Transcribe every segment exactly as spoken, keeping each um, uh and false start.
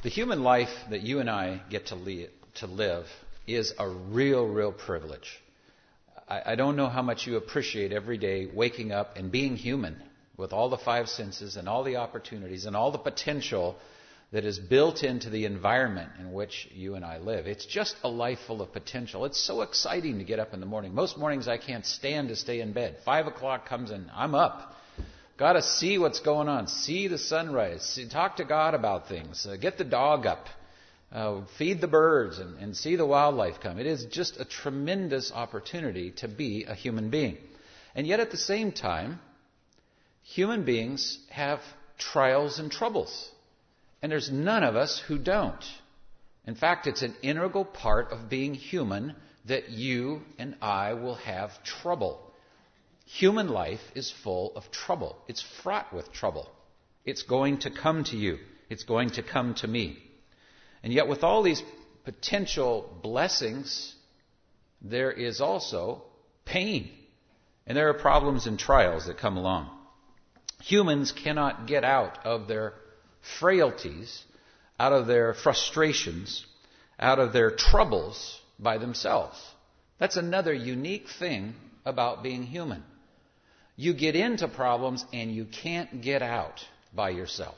The human life that you and I get to, lead, to live is a real, real privilege. I, I don't know how much you appreciate every day waking up and being human with all the five senses and all the opportunities and all the potential that is built into the environment in which you and I live. It's just a life full of potential. It's so exciting to get up in the morning. Most mornings I can't stand to stay in bed. Five o'clock comes in, I'm up. Got to see what's going on, see the sunrise, see, talk to God about things, uh, get the dog up, uh, feed the birds, and, and see the wildlife come. It is just a tremendous opportunity to be a human being. And yet at the same time, human beings have trials and troubles. And there's none of us who don't. In fact, it's an integral part of being human that you and I will have trouble. Human life is full of trouble. It's fraught with trouble. It's going to come to you. It's going to come to me. And yet with all these potential blessings, there is also pain. And there are problems and trials that come along. Humans cannot get out of their frailties, out of their frustrations, out of their troubles by themselves. That's another unique thing about being human. You get into problems and you can't get out by yourself.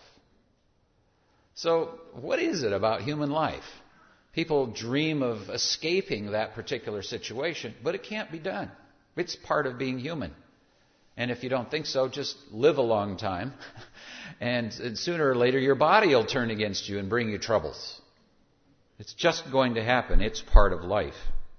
So what is it about human life? People dream of escaping that particular situation, but it can't be done. It's part of being human. And if you don't think so, just live a long time. And, and sooner or later, your body will turn against you and bring you troubles. It's just going to happen. It's part of life.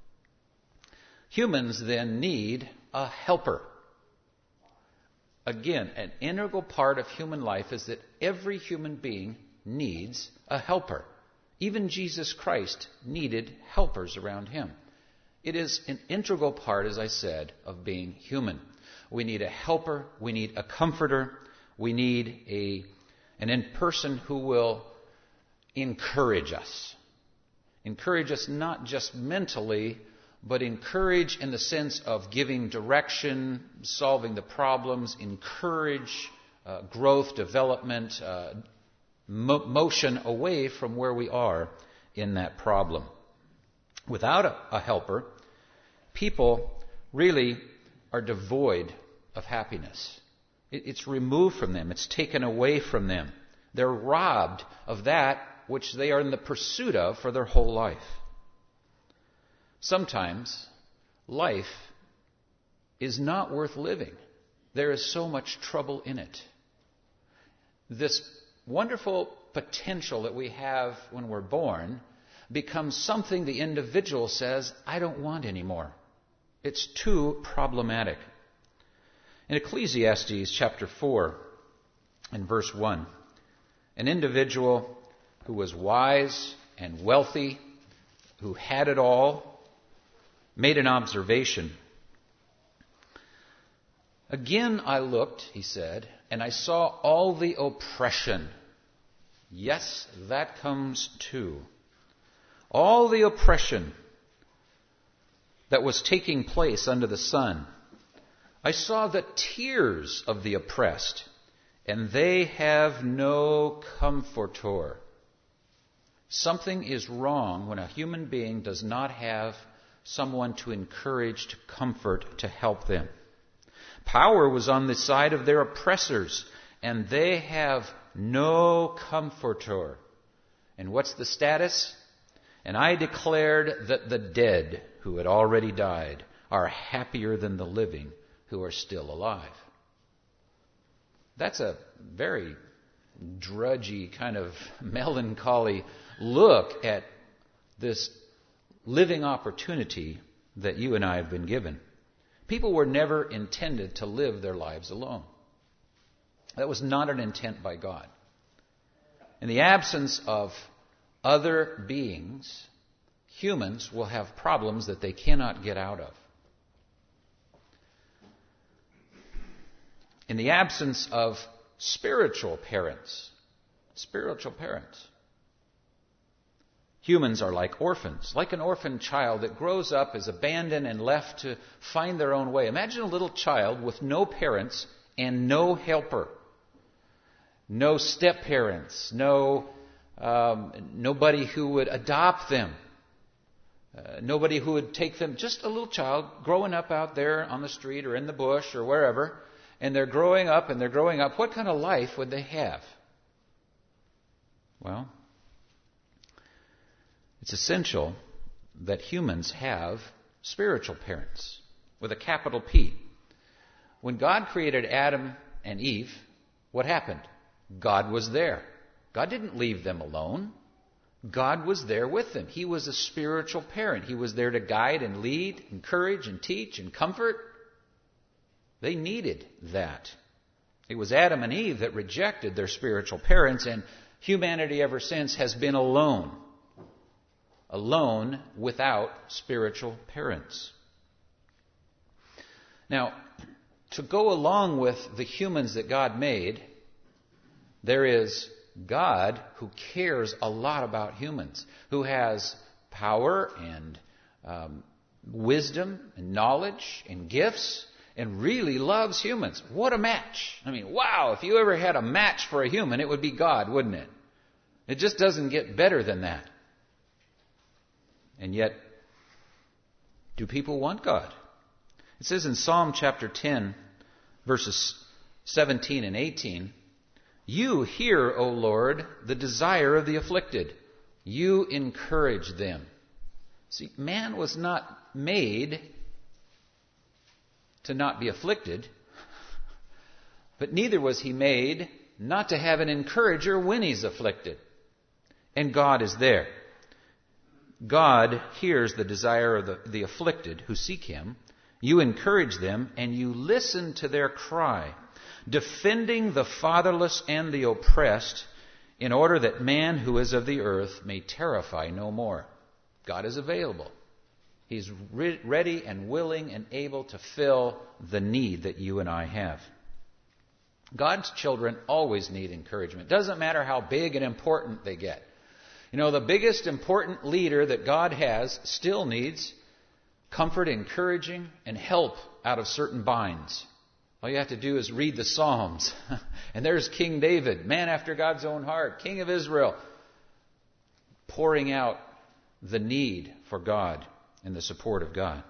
Humans then need a helper. Again, an integral part of human life is that every human being needs a helper. Even Jesus Christ needed helpers around him. It is an integral part, as I said, of being human. We need a helper. We need a comforter. We need a, an in person who will encourage us. Encourage us not just mentally, but encourage in the sense of giving direction, solving the problems, encourage uh, growth, development, uh, mo- motion away from where we are in that problem. Without a, a helper, people really are devoid of happiness. It, it's removed from them. It's taken away from them. They're robbed of that which they are in the pursuit of for their whole life. Sometimes life is not worth living. There is so much trouble in it. This wonderful potential that we have when we're born becomes something the individual says, I don't want anymore. It's too problematic. In Ecclesiastes chapter four and verse one, an individual who was wise and wealthy, who had it all, made an observation. Again I looked, he said, and I saw all the oppression. Yes, that comes too. All the oppression that was taking place under the sun. I saw the tears of the oppressed, and they have no comforter. Something is wrong when a human being does not have someone to encourage, to comfort, to help them. Power was on the side of their oppressors, and they have no comforter. And what's the status? And I declared that the dead who had already died are happier than the living who are still alive. That's a very drudgy kind of melancholy look at this living opportunity that you and I have been given. People were never intended to live their lives alone. That was not an intent by God. In the absence of other beings, humans will have problems that they cannot get out of. In the absence of spiritual parents, spiritual parents, humans are like orphans, like an orphan child that grows up, is abandoned and left to find their own way. Imagine a little child with no parents and no helper, no step-parents, no Um, nobody who would adopt them. Uh, nobody who would take them, just a little child growing up out there on the street or in the bush or wherever, and they're growing up and they're growing up. What kind of life would they have? Well, it's essential that humans have spiritual parents with a capital P. When God created Adam and Eve, what happened? God was there. God didn't leave them alone. God was there with them. He was a spiritual parent. He was there to guide and lead, encourage and teach and comfort. They needed that. It was Adam and Eve that rejected their spiritual parents, and humanity ever since has been alone. Alone without spiritual parents. Now, to go along with the humans that God made, there is God who cares a lot about humans, who has power and um, wisdom and knowledge and gifts and really loves humans. What a match. I mean, wow, if you ever had a match for a human, it would be God, wouldn't it? It just doesn't get better than that. And yet, do people want God? It says in Psalm chapter ten, verses seventeen and eighteen, "You hear, O Lord, the desire of the afflicted. You encourage them." See, man was not made to not be afflicted, but neither was he made not to have an encourager when he's afflicted. And God is there. God hears the desire of the, the afflicted who seek him. You encourage them and you listen to their cry, defending the fatherless and the oppressed, in order that man who is of the earth may terrify no more. God is available. He's re- ready and willing and able to fill the need that you and I have. God's children always need encouragement. Doesn't matter how big and important they get. You know, the biggest important leader that God has still needs comfort, encouraging, and help out of certain binds. All you have to do is read the Psalms. And there's King David, man after God's own heart, King of Israel, pouring out the need for God and the support of God.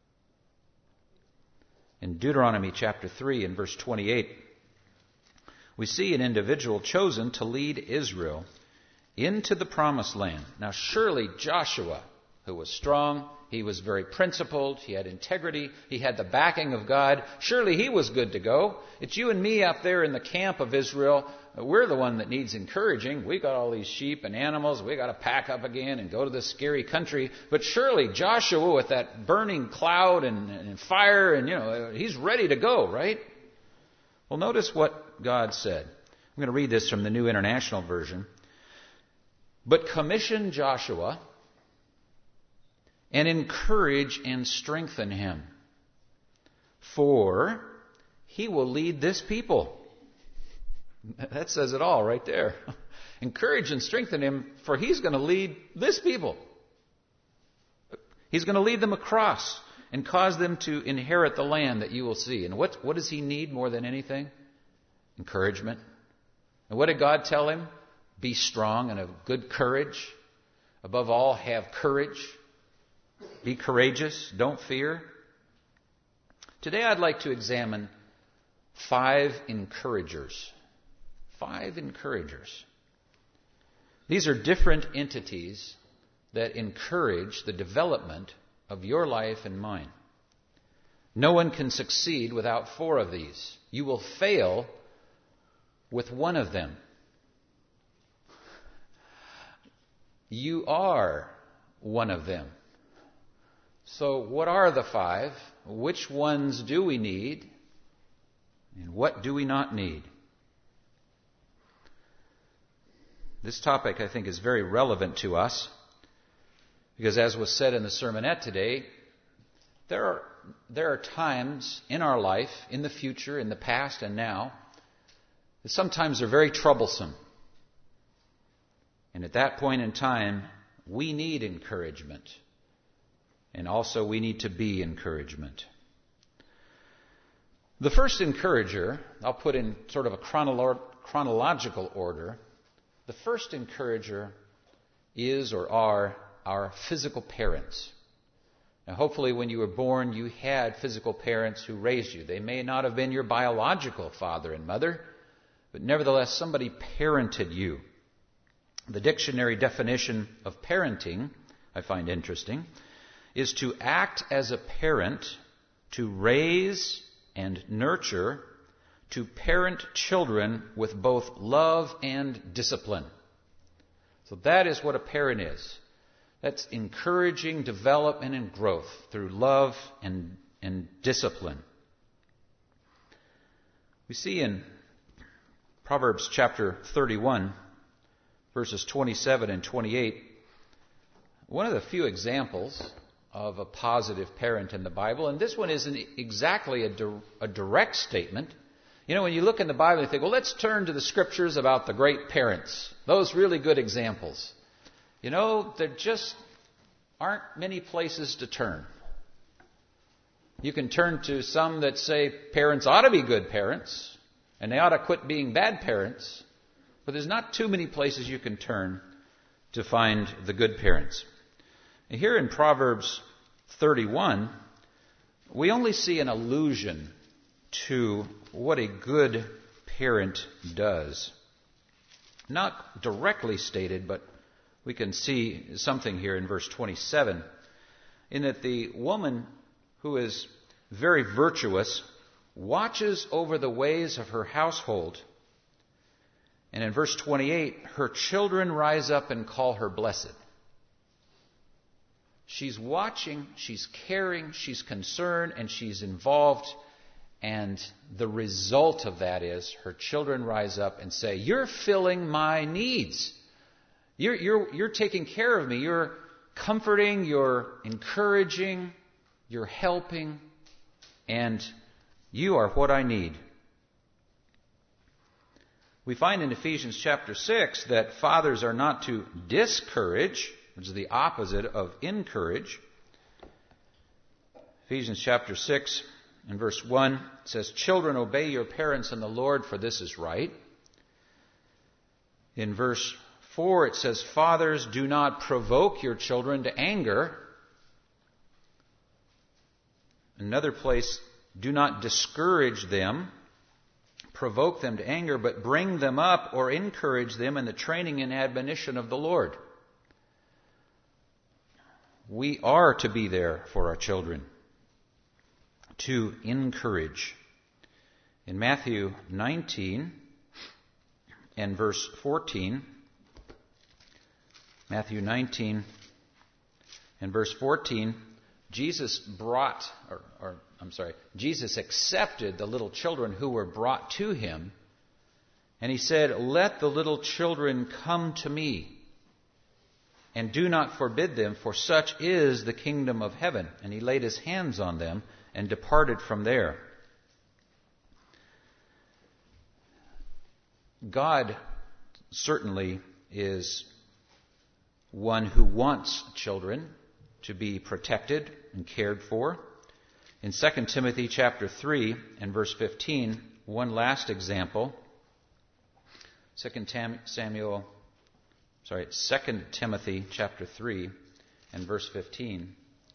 In Deuteronomy chapter three and verse twenty-eight, we see an individual chosen to lead Israel into the promised land. Now surely Joshua, who was strong, he was very principled, he had integrity, he had the backing of God. Surely he was good to go. It's you and me out there in the camp of Israel. We're the one that needs encouraging. We got all these sheep and animals. We got to pack up again and go to this scary country. But surely Joshua, with that burning cloud and, and fire, and you know, he's ready to go, right? Well, notice what God said. I'm going to read this from the New International Version. But commission Joshua and encourage and strengthen him, for he will lead this people. That says it all right there. Encourage and strengthen him, for he's going to lead this people. He's going to lead them across and cause them to inherit the land that you will see. And what, what does he need more than anything? Encouragement. And what did God tell him? Be strong and of good courage. Above all, have courage. Be courageous. Don't fear. Today I'd like to examine five encouragers. Five encouragers. These are different entities that encourage the development of your life and mine. No one can succeed without four of these. You will fail with one of them. You are one of them. So what are the five? Which ones do we need? And what do we not need? This topic, I think, is very relevant to us because, as was said in the sermonette today, there are, there are times in our life, in the future, in the past, and now, that sometimes are very troublesome. And at that point in time, we need encouragement. And also we need to be encouragement. The first encourager, I'll put in sort of a chronolo- chronological order, The first encourager is or are our physical parents. Now, hopefully when you were born, you had physical parents who raised you. They may not have been your biological father and mother, but nevertheless, somebody parented you. The dictionary definition of parenting, I find interesting, is to act as a parent, to raise and nurture, to parent children with both love and discipline. So that is what a parent is. That's encouraging development and growth through love and, and discipline. We see in Proverbs chapter thirty-one, verses twenty-seven and twenty-eight, one of the few examples of a positive parent in the Bible. And this one isn't exactly a, di- a direct statement. You know, when you look in the Bible, you think, well, let's turn to the scriptures about the great parents. Those really good examples. You know, there just aren't many places to turn. You can turn to some that say parents ought to be good parents, and they ought to quit being bad parents. But there's not too many places you can turn to find the good parents. And here in Proverbs thirty-one, we only see an allusion to what a good parent does. Not directly stated, but we can see something here in verse twenty-seven, in that the woman who is very virtuous watches over the ways of her household. And in verse twenty-eight, her children rise up and call her blessed. She's watching, she's caring, she's concerned, and she's involved. And the result of that is her children rise up and say, you're filling my needs. You're, you're, you're taking care of me. You're comforting, you're encouraging, you're helping, and you are what I need. We find in Ephesians chapter six that fathers are not to discourage, which is the opposite of encourage. Ephesians chapter six and verse one says, children, obey your parents in the Lord, for this is right. In verse four it says, fathers, do not provoke your children to anger. Another place, do not discourage them, provoke them to anger, but bring them up or encourage them in the training and admonition of the Lord. We are to be there for our children, to encourage. In Matthew nineteen and verse fourteen, Matthew nineteen and verse fourteen, Jesus brought, or, or I'm sorry, Jesus accepted the little children who were brought to him, and he said, let the little children come to me, and do not forbid them, for such is the kingdom of heaven. And he laid his hands on them and departed from there. God certainly is one who wants children to be protected and cared for. In Second Timothy chapter three and verse fifteen, one last example. Second Samuel, sorry, Second Timothy chapter three and verse fifteen.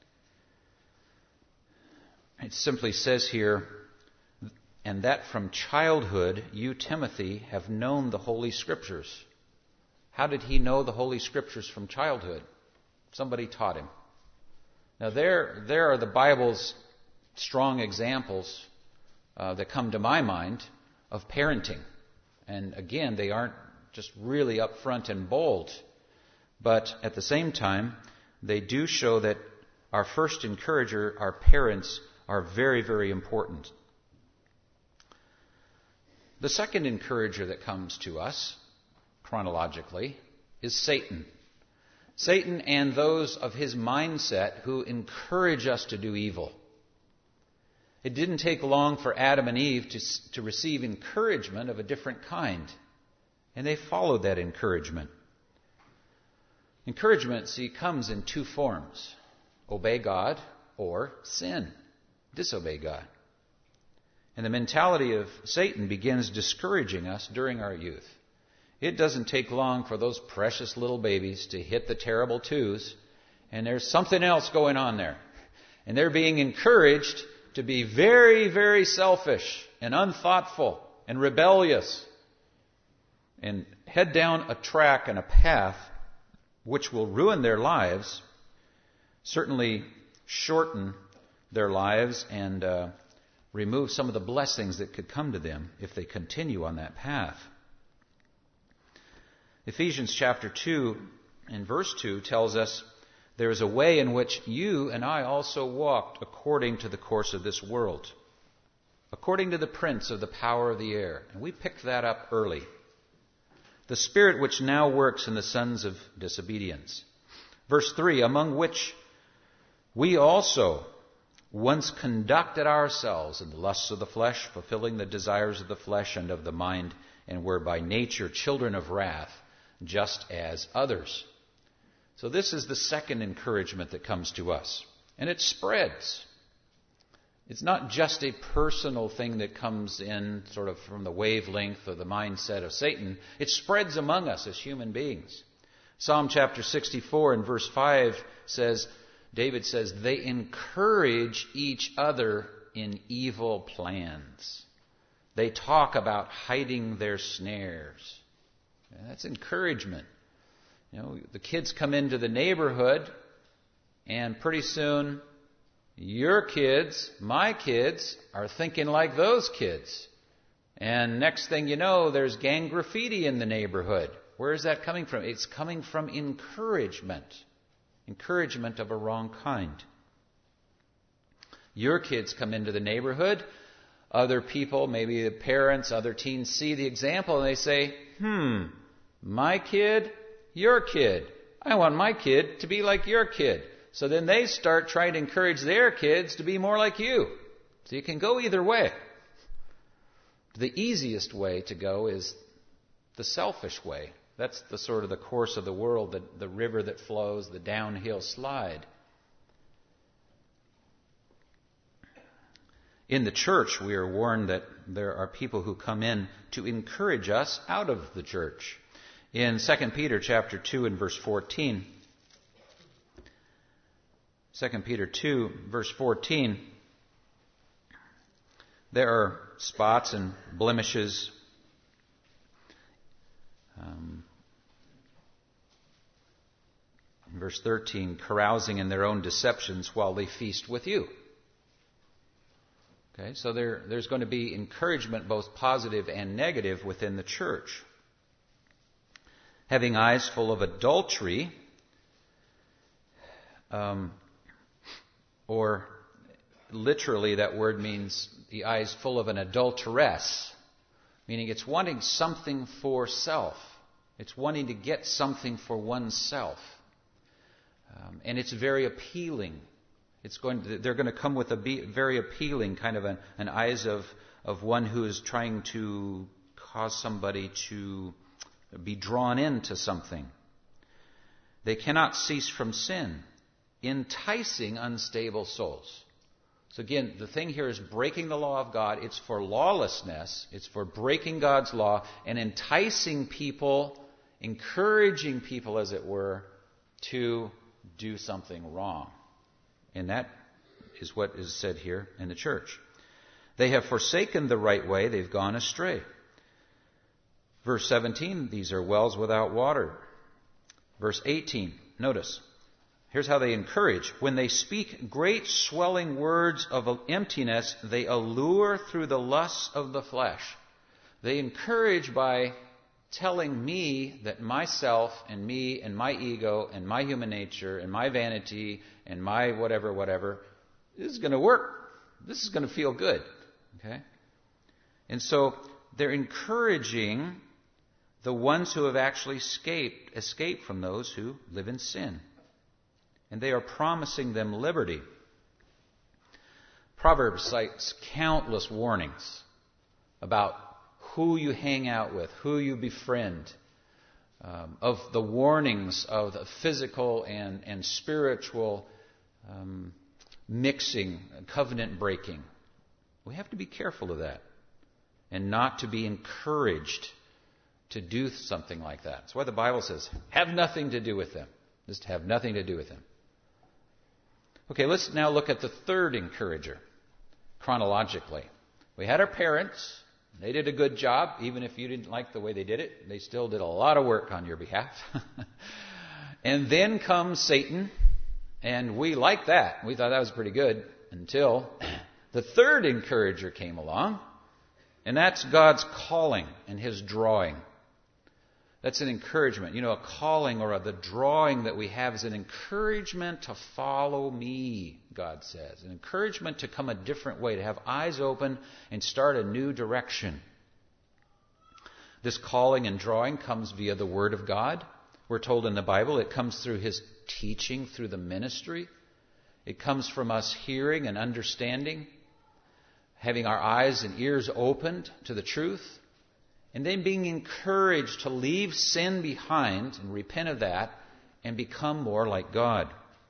It simply says here, and that from childhood you, Timothy, have known the Holy Scriptures. How did he know the Holy Scriptures from childhood? Somebody taught him. Now there, there are the Bible's strong examples uh, that come to my mind of parenting. And again, they aren't just really upfront and bold. But at the same time, they do show that our first encourager, our parents, are very, very important. The second encourager that comes to us, chronologically, is Satan. Satan and those of his mindset who encourage us to do evil. It didn't take long for Adam and Eve to, to receive encouragement of a different kind. And they followed that encouragement. Encouragement, see, comes in two forms. Obey God or sin. Disobey God. And the mentality of Satan begins discouraging us during our youth. It doesn't take long for those precious little babies to hit the terrible twos, and there's something else going on there. And they're being encouraged to be very, very selfish and unthoughtful and rebellious and head down a track and a path which will ruin their lives, certainly shorten their lives, and uh, remove some of the blessings that could come to them if they continue on that path. Ephesians chapter two and verse two tells us, there is a way in which you and I also walked according to the course of this world, according to the prince of the power of the air. And we picked that up early. The spirit which now works in the sons of disobedience. Verse three, among which we also once conducted ourselves in the lusts of the flesh, fulfilling the desires of the flesh and of the mind, and were by nature children of wrath, just as others. So this is the second encouragement that comes to us. And it spreads. It's not just a personal thing that comes in sort of from the wavelength or the mindset of Satan. It spreads among us as human beings. Psalm chapter sixty-four and verse five says, David says, they encourage each other in evil plans. They talk about hiding their snares. And that's encouragement. You know, the kids come into the neighborhood, and pretty soon your kids, my kids, are thinking like those kids. And next thing you know, there's gang graffiti in the neighborhood. Where is that coming from? It's coming from encouragement. Encouragement of a wrong kind. Your kids come into the neighborhood. Other people, maybe the parents, other teens, see the example and they say, hmm, my kid, your kid. I want my kid to be like your kid. So then they start trying to encourage their kids to be more like you. So you can go either way. The easiest way to go is the selfish way. That's the sort of the course of the world, the, the river that flows, the downhill slide. In the church, we are warned that there are people who come in to encourage us out of the church. In Second Peter chapter two and verse fourteen, Second Peter two, verse fourteen, there are spots and blemishes. Um, in verse thirteen, carousing in their own deceptions while they feast with you. Okay, so there, there's going to be encouragement, both positive and negative, within the church. Having eyes full of adultery, um, or literally that word means the eyes full of an adulteress, meaning it's wanting something for self. It's wanting to get something for oneself. Um, and it's very appealing. It's going to, they're going to come with a be, very appealing kind of an, an eyes of, of one who is trying to cause somebody to be drawn into something. They cannot cease from sin, enticing unstable souls. So again, the thing here is breaking the law of God. It's for lawlessness. It's for breaking God's law and enticing people, encouraging people, as it were, to do something wrong. And that is what is said here in the church. They have forsaken the right way. They've gone astray. Verse seventeen, these are wells without water. Verse eighteen, notice. Here's how they encourage. When they speak great swelling words of emptiness, they allure through the lusts of the flesh. They encourage by telling me that myself and me and my ego and my human nature and my vanity and my whatever, whatever, this is going to work. This is going to feel good. Okay? And so they're encouraging the ones who have actually escaped, escaped from those who live in sin. And they are promising them liberty. Proverbs cites countless warnings about who you hang out with, who you befriend, um, of the warnings of the physical and, and spiritual um, mixing, covenant breaking. We have to be careful of that and not to be encouraged to do something like that. That's why the Bible says, have nothing to do with them. Just have nothing to do with them. Okay, let's now look at the third encourager, chronologically. We had our parents. They did a good job. Even if you didn't like the way they did it, they still did a lot of work on your behalf. And then comes Satan, and we liked that. We thought that was pretty good until the third encourager came along, and that's God's calling and His drawing. That's an encouragement. You know, a calling or a, the drawing that we have is an encouragement to follow me, God says. An encouragement to come a different way, to have eyes open and start a new direction. This calling and drawing comes via the Word of God. We're told in the Bible it comes through His teaching, through the ministry. It comes from us hearing and understanding, having our eyes and ears opened to the truth. And then being encouraged to leave sin behind and repent of that and become more like God.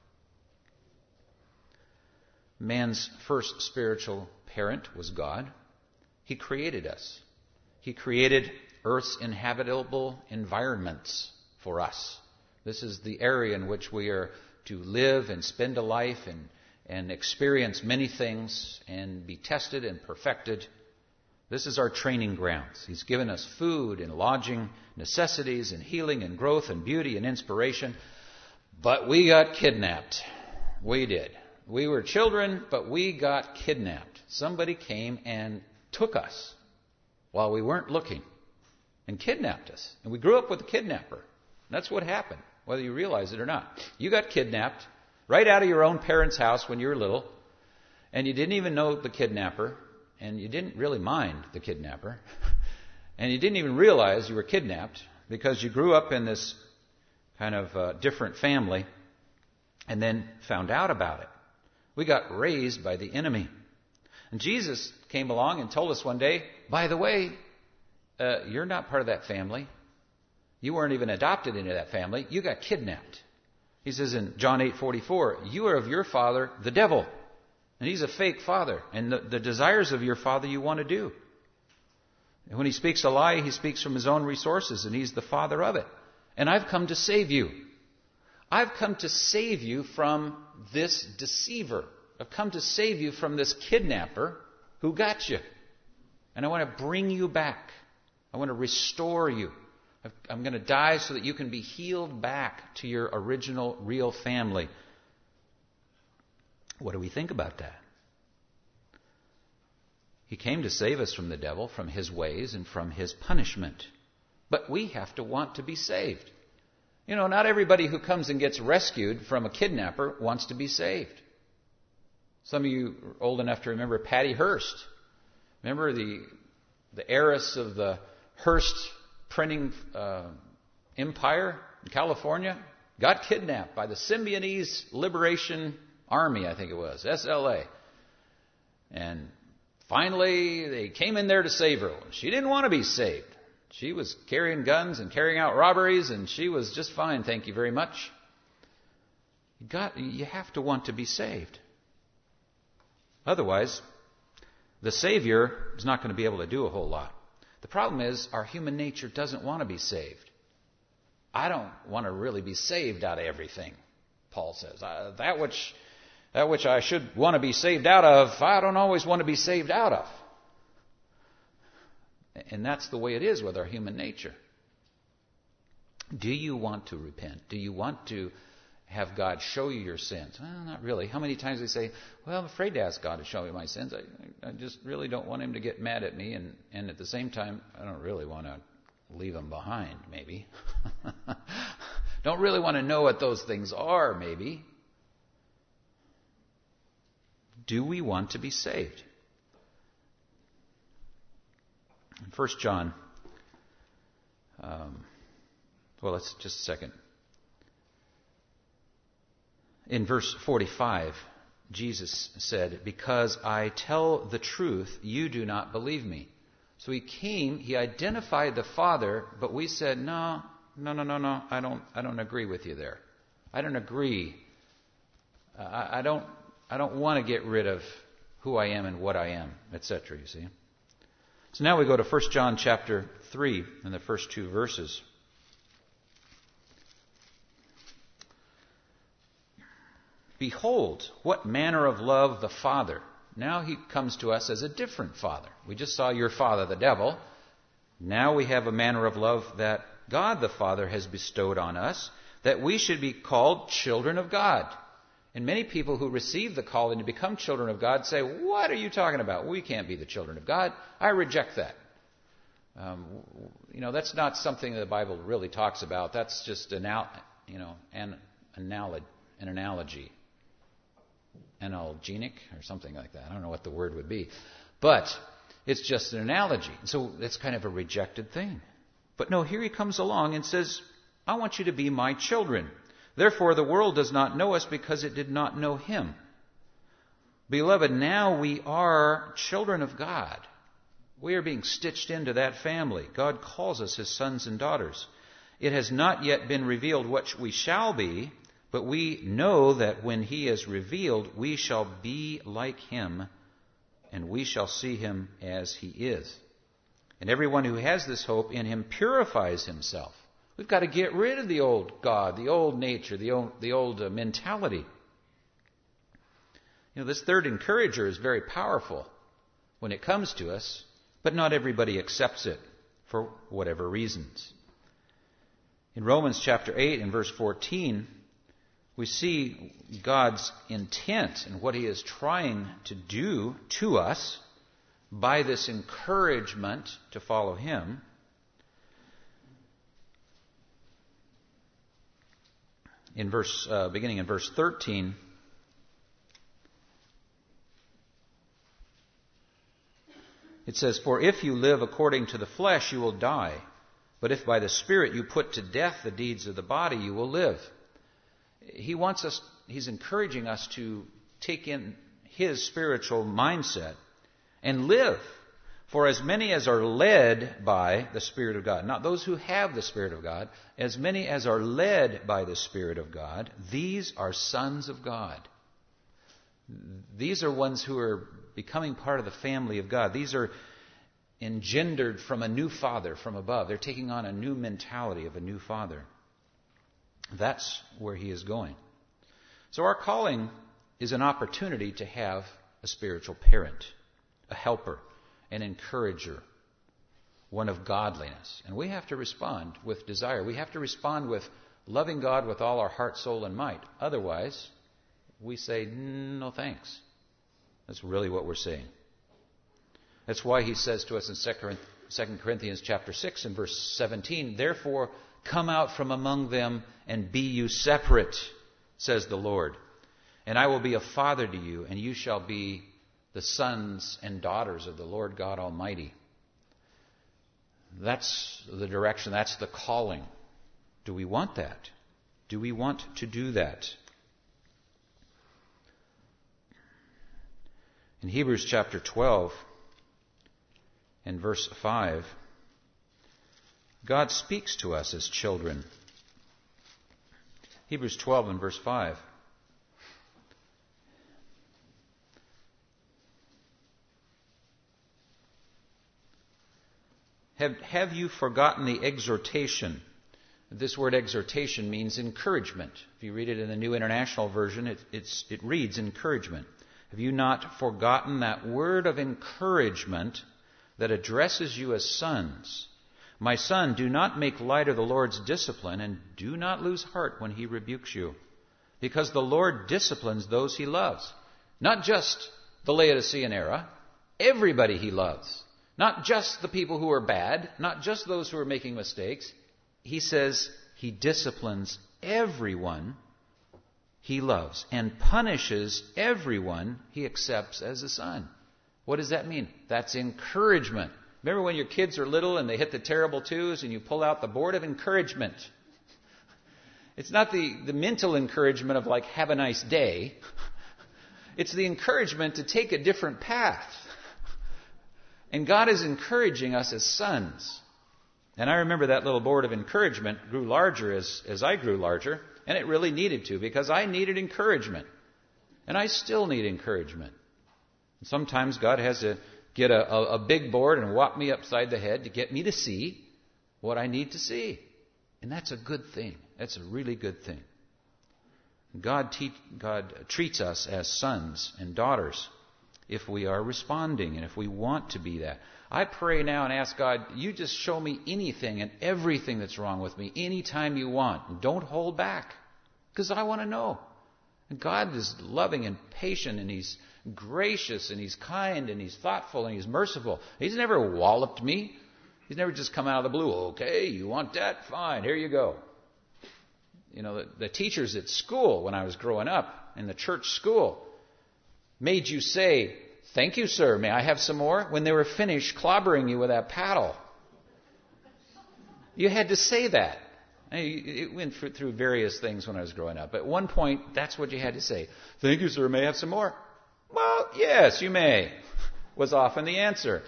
Man's first spiritual parent was God. He created us. He created Earth's inhabitable environments for us. This is the area in which we are to live and spend a life and, and experience many things and be tested and perfected. This is our training grounds. He's given us food and lodging, necessities and healing and growth and beauty and inspiration. But we got kidnapped. We did. We were children, but we got kidnapped. Somebody came and took us while we weren't looking and kidnapped us. And we grew up with a kidnapper. That's what happened, whether you realize it or not. You got kidnapped right out of your own parents' house when you were little, and you didn't even know the kidnapper. And you didn't really mind the kidnapper. And you didn't even realize you were kidnapped because you grew up in this kind of uh, different family and then found out about it. We got raised by the enemy. And Jesus came along and told us one day, by the way, uh, you're not part of that family. You weren't even adopted into that family. You got kidnapped. He says in John eight forty-four, you are of your father, the devil. And he's a fake father. And the, the desires of your father you want to do. And when he speaks a lie, he speaks from his own resources, and he's the father of it. And I've come to save you. I've come to save you from this deceiver. I've come to save you from this kidnapper who got you. And I want to bring you back. I want to restore you. I'm going to die so that you can be healed back to your original, real family. What do we think about that? He came to save us from the devil, from his ways, and from his punishment. But we have to want to be saved. You know, not everybody who comes and gets rescued from a kidnapper wants to be saved. Some of you are old enough to remember Patty Hearst. Remember the, the heiress of the Hearst printing uh, empire in California? Got kidnapped by the Symbionese Liberation Army, I think it was, S L A. And finally, they came in there to save her. She didn't want to be saved. She was carrying guns and carrying out robberies, and she was just fine, thank you very much. You got, you have to want to be saved. Otherwise, the Savior is not going to be able to do a whole lot. The problem is, our human nature doesn't want to be saved. I don't want to really be saved out of everything, Paul says. Uh, that which... That which I should want to be saved out of, I don't always want to be saved out of. And that's the way it is with our human nature. Do you want to repent? Do you want to have God show you your sins? Well, not really. How many times they say, well, I'm afraid to ask God to show me my sins. I, I just really don't want Him to get mad at me. And, and at the same time, I don't really want to leave Him behind, maybe. Don't really want to know what those things are, maybe. Do we want to be saved? In First John, um, well, let's just a second. In verse forty-five, Jesus said, because I tell the truth, you do not believe me. So he came, he identified the Father, but we said, no, no, no, no, no, I don't, I don't agree with you there. I don't agree. Uh, I, I don't... I don't want to get rid of who I am and what I am, et cetera, you see. So now we go to First John chapter three and the first two verses. Behold, what manner of love the Father. Now he comes to us as a different Father. We just saw your father, the devil. Now we have a manner of love that God the Father has bestowed on us, that we should be called children of God. And many people who receive the calling to become children of God say, what are you talking about? We can't be the children of God. I reject that. Um, you know, that's not something the Bible really talks about. That's just an, you know, an, analog, an analogy. Analgenic or something like that. I don't know what the word would be. But it's just an analogy. So it's kind of a rejected thing. But no, here he comes along and says, I want you to be my children. Therefore the world does not know us because it did not know him. Beloved, now we are children of God. We are being stitched into that family. God calls us his sons and daughters. It has not yet been revealed what we shall be, but we know that when he is revealed, we shall be like him, and we shall see him as he is. And everyone who has this hope in him purifies himself. We've got to get rid of the old God, the old nature, the old, the old uh, mentality. You know, this third encourager is very powerful when it comes to us, but not everybody accepts it for whatever reasons. In Romans chapter eight and verse fourteen, we see God's intent and what he is trying to do to us by this encouragement to follow him. In verse, uh, beginning in verse thirteen, it says, For if you live according to the flesh, you will die. But if by the Spirit you put to death the deeds of the body, you will live. He wants us, he's encouraging us to take in his spiritual mindset and live. For as many as are led by the Spirit of God, not those who have the Spirit of God, as many as are led by the Spirit of God, these are sons of God. These are ones who are becoming part of the family of God. These are engendered from a new father from above. They're taking on a new mentality of a new father. That's where he is going. So our calling is an opportunity to have a spiritual parent, a helper, an encourager, one of godliness. And we have to respond with desire. We have to respond with loving God with all our heart, soul, and might. Otherwise, we say, no thanks. That's really what we're saying. That's why he says to us in Second Corinthians chapter six and verse seventeen, Therefore, come out from among them and be you separate, says the Lord. And I will be a father to you, and you shall be the sons and daughters of the Lord God Almighty. That's the direction, that's the calling. Do we want that? Do we want to do that? In Hebrews chapter twelve and verse five, God speaks to us as children. Hebrews twelve and verse five. Have, have you forgotten the exhortation? This word exhortation means encouragement. If you read it in the New International Version, it, it's, it reads encouragement. Have you not forgotten that word of encouragement that addresses you as sons? My son, do not make light of the Lord's discipline, and do not lose heart when he rebukes you. Because the Lord disciplines those he loves. Not just the Laodicean era, everybody he loves. Not just the people who are bad, not just those who are making mistakes. He says he disciplines everyone he loves and punishes everyone he accepts as a son. What does that mean? That's encouragement. Remember when your kids are little and they hit the terrible twos and you pull out the board of encouragement? It's not the, the mental encouragement of like, have a nice day. It's the encouragement to take a different path. And God is encouraging us as sons. And I remember that little board of encouragement grew larger as, as I grew larger. And it really needed to, because I needed encouragement. And I still need encouragement. And sometimes God has to get a, a, a big board and whop me upside the head to get me to see what I need to see. And that's a good thing. That's a really good thing. God, te- God treats us as sons and daughters if we are responding and if we want to be that. I pray now and ask God, you just show me anything and everything that's wrong with me anytime you want. Don't hold back, because I want to know. And God is loving and patient, and He's gracious, and He's kind, and He's thoughtful, and He's merciful. He's never walloped me. He's never just come out of the blue. Okay, you want that? Fine, here you go. You know, the, the teachers at school when I was growing up, in the church school, made you say, thank you, sir, may I have some more? When they were finished clobbering you with that paddle. You had to say that. It went through various things when I was growing up. At one point, that's what you had to say. Thank you, sir, may I have some more? Well, yes, you may, was often the answer.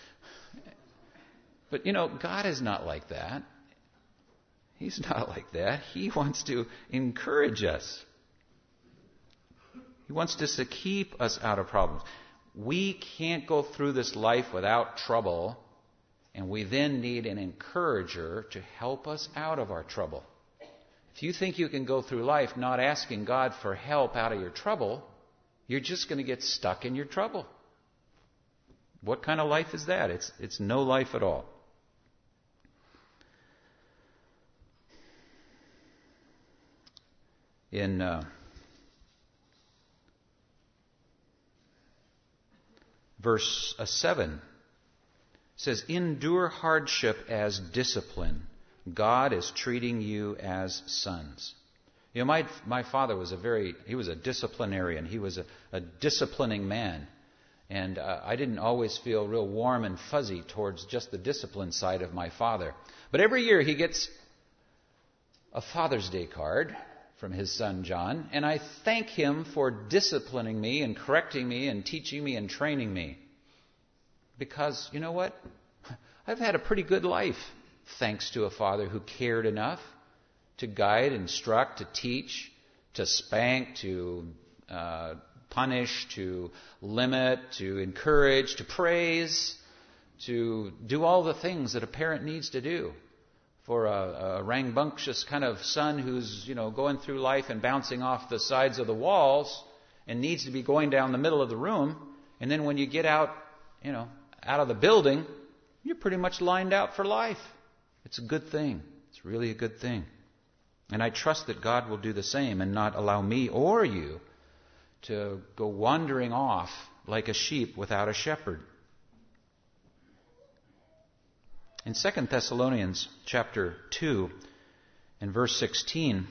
But, you know, God is not like that. He's not like that. He wants to encourage us. He wants us to keep us out of problems. We can't go through this life without trouble, and we then need an encourager to help us out of our trouble. If you think you can go through life not asking God for help out of your trouble, you're just going to get stuck in your trouble. What kind of life is that? It's, it's no life at all. In uh, verse uh, seven, it says, endure hardship as discipline. God is treating you as sons. You know, my my father was a very, he was a disciplinarian. He was a, a disciplining man. And uh, I didn't always feel real warm and fuzzy towards just the discipline side of my father. But every year he gets a Father's Day card from his son John, and I thank him for disciplining me and correcting me and teaching me and training me. Because, you know what? I've had a pretty good life thanks to a father who cared enough to guide, instruct, to teach, to spank, to uh, punish, to limit, to encourage, to praise, to do all the things that a parent needs to do. For a, a rambunctious kind of son who's, you know, going through life and bouncing off the sides of the walls and needs to be going down the middle of the room. And then when you get out, you know, out of the building, you're pretty much lined out for life. It's a good thing. It's really a good thing. And I trust that God will do the same and not allow me or you to go wandering off like a sheep without a shepherd. In Second Thessalonians chapter two and verse sixteen,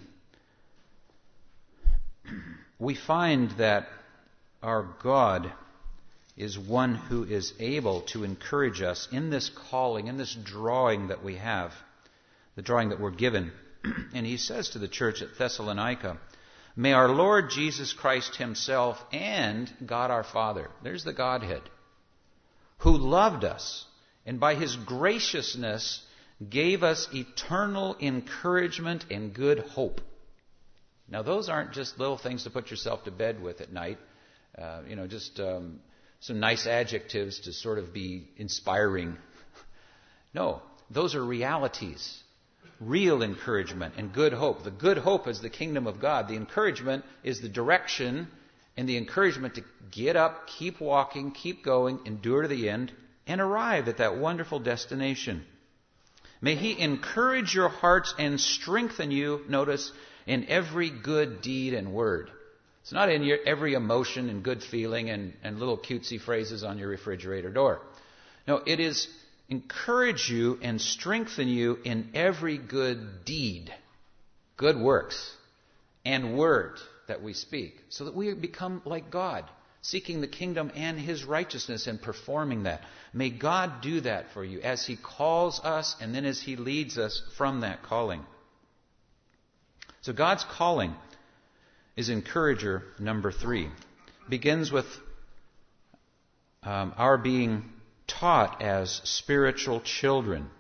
we find that our God is one who is able to encourage us in this calling, in this drawing that we have, the drawing that we're given. And he says to the church at Thessalonica, may our Lord Jesus Christ himself and God our Father, there's the Godhead, who loved us and by His graciousness gave us eternal encouragement and good hope. Now, those aren't just little things to put yourself to bed with at night. Uh, you know, just um, some nice adjectives to sort of be inspiring. No, those are realities. Real encouragement and good hope. The good hope is the kingdom of God. The encouragement is the direction, and the encouragement to get up, keep walking, keep going, endure to the end, and arrive at that wonderful destination. May He encourage your hearts and strengthen you, notice, in every good deed and word. It's not in your every emotion and good feeling and, and little cutesy phrases on your refrigerator door. No, it is encourage you and strengthen you in every good deed, good works, and word that we speak, so that we become like God, seeking the kingdom and His righteousness and performing that. May God do that for you as He calls us and then as He leads us from that calling. So God's calling is encourager number three. Begins with um, our being taught as spiritual children.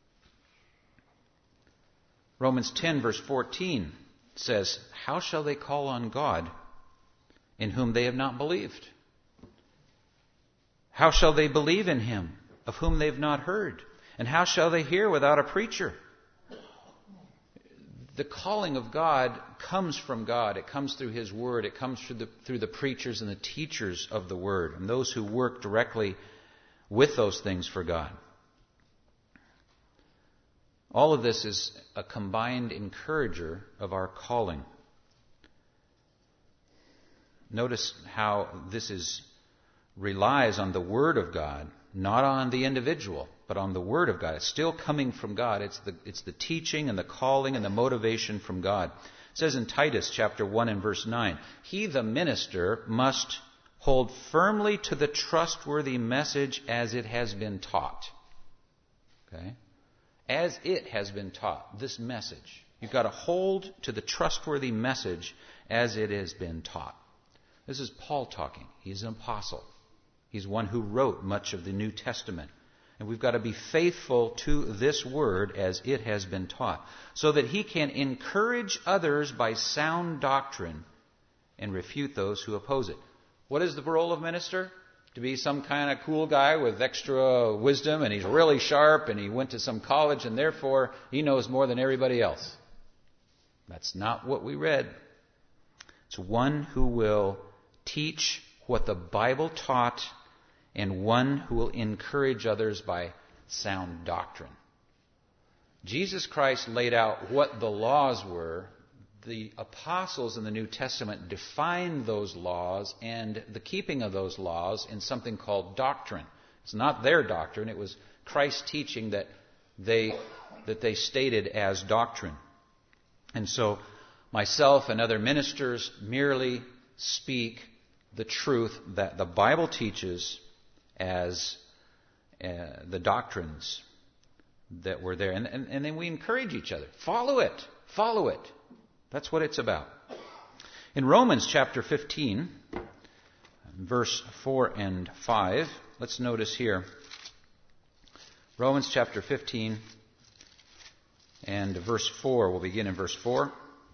Romans ten verse fourteen says, how shall they call on God in whom they have not believed? How shall they believe in him of whom they've not heard? And how shall they hear without a preacher? The calling of God comes from God. It comes through his word. It comes through the, through the preachers and the teachers of the word, and those who work directly with those things for God. All of this is a combined encourager of our calling. Notice how this is relies on the Word of God, not on the individual, but on the Word of God. It's still coming from God. It's the, it's the teaching and the calling and the motivation from God. It says in Titus chapter one and verse nine, he, the minister, must hold firmly to the trustworthy message as it has been taught. Okay? As it has been taught, this message. You've got to hold to the trustworthy message as it has been taught. This is Paul talking. He's an apostle. He's one who wrote much of the New Testament. And we've got to be faithful to this word as it has been taught, so that he can encourage others by sound doctrine and refute those who oppose it. What is the role of minister? To be some kind of cool guy with extra wisdom, and he's really sharp, and he went to some college, and therefore he knows more than everybody else. That's not what we read. It's one who will teach what the Bible taught, and one who will encourage others by sound doctrine. Jesus Christ laid out what the laws were. The apostles in the New Testament defined those laws and the keeping of those laws in something called doctrine. It's not their doctrine. It was Christ's teaching that they, that they stated as doctrine. And so myself and other ministers merely speak the truth that the Bible teaches as uh, the doctrines that were there. And, and, and then we encourage each other. Follow it. Follow it. That's what it's about. In Romans chapter fifteen, verse four and five, let's notice here. Romans chapter fifteen and verse four. We'll begin in verse four.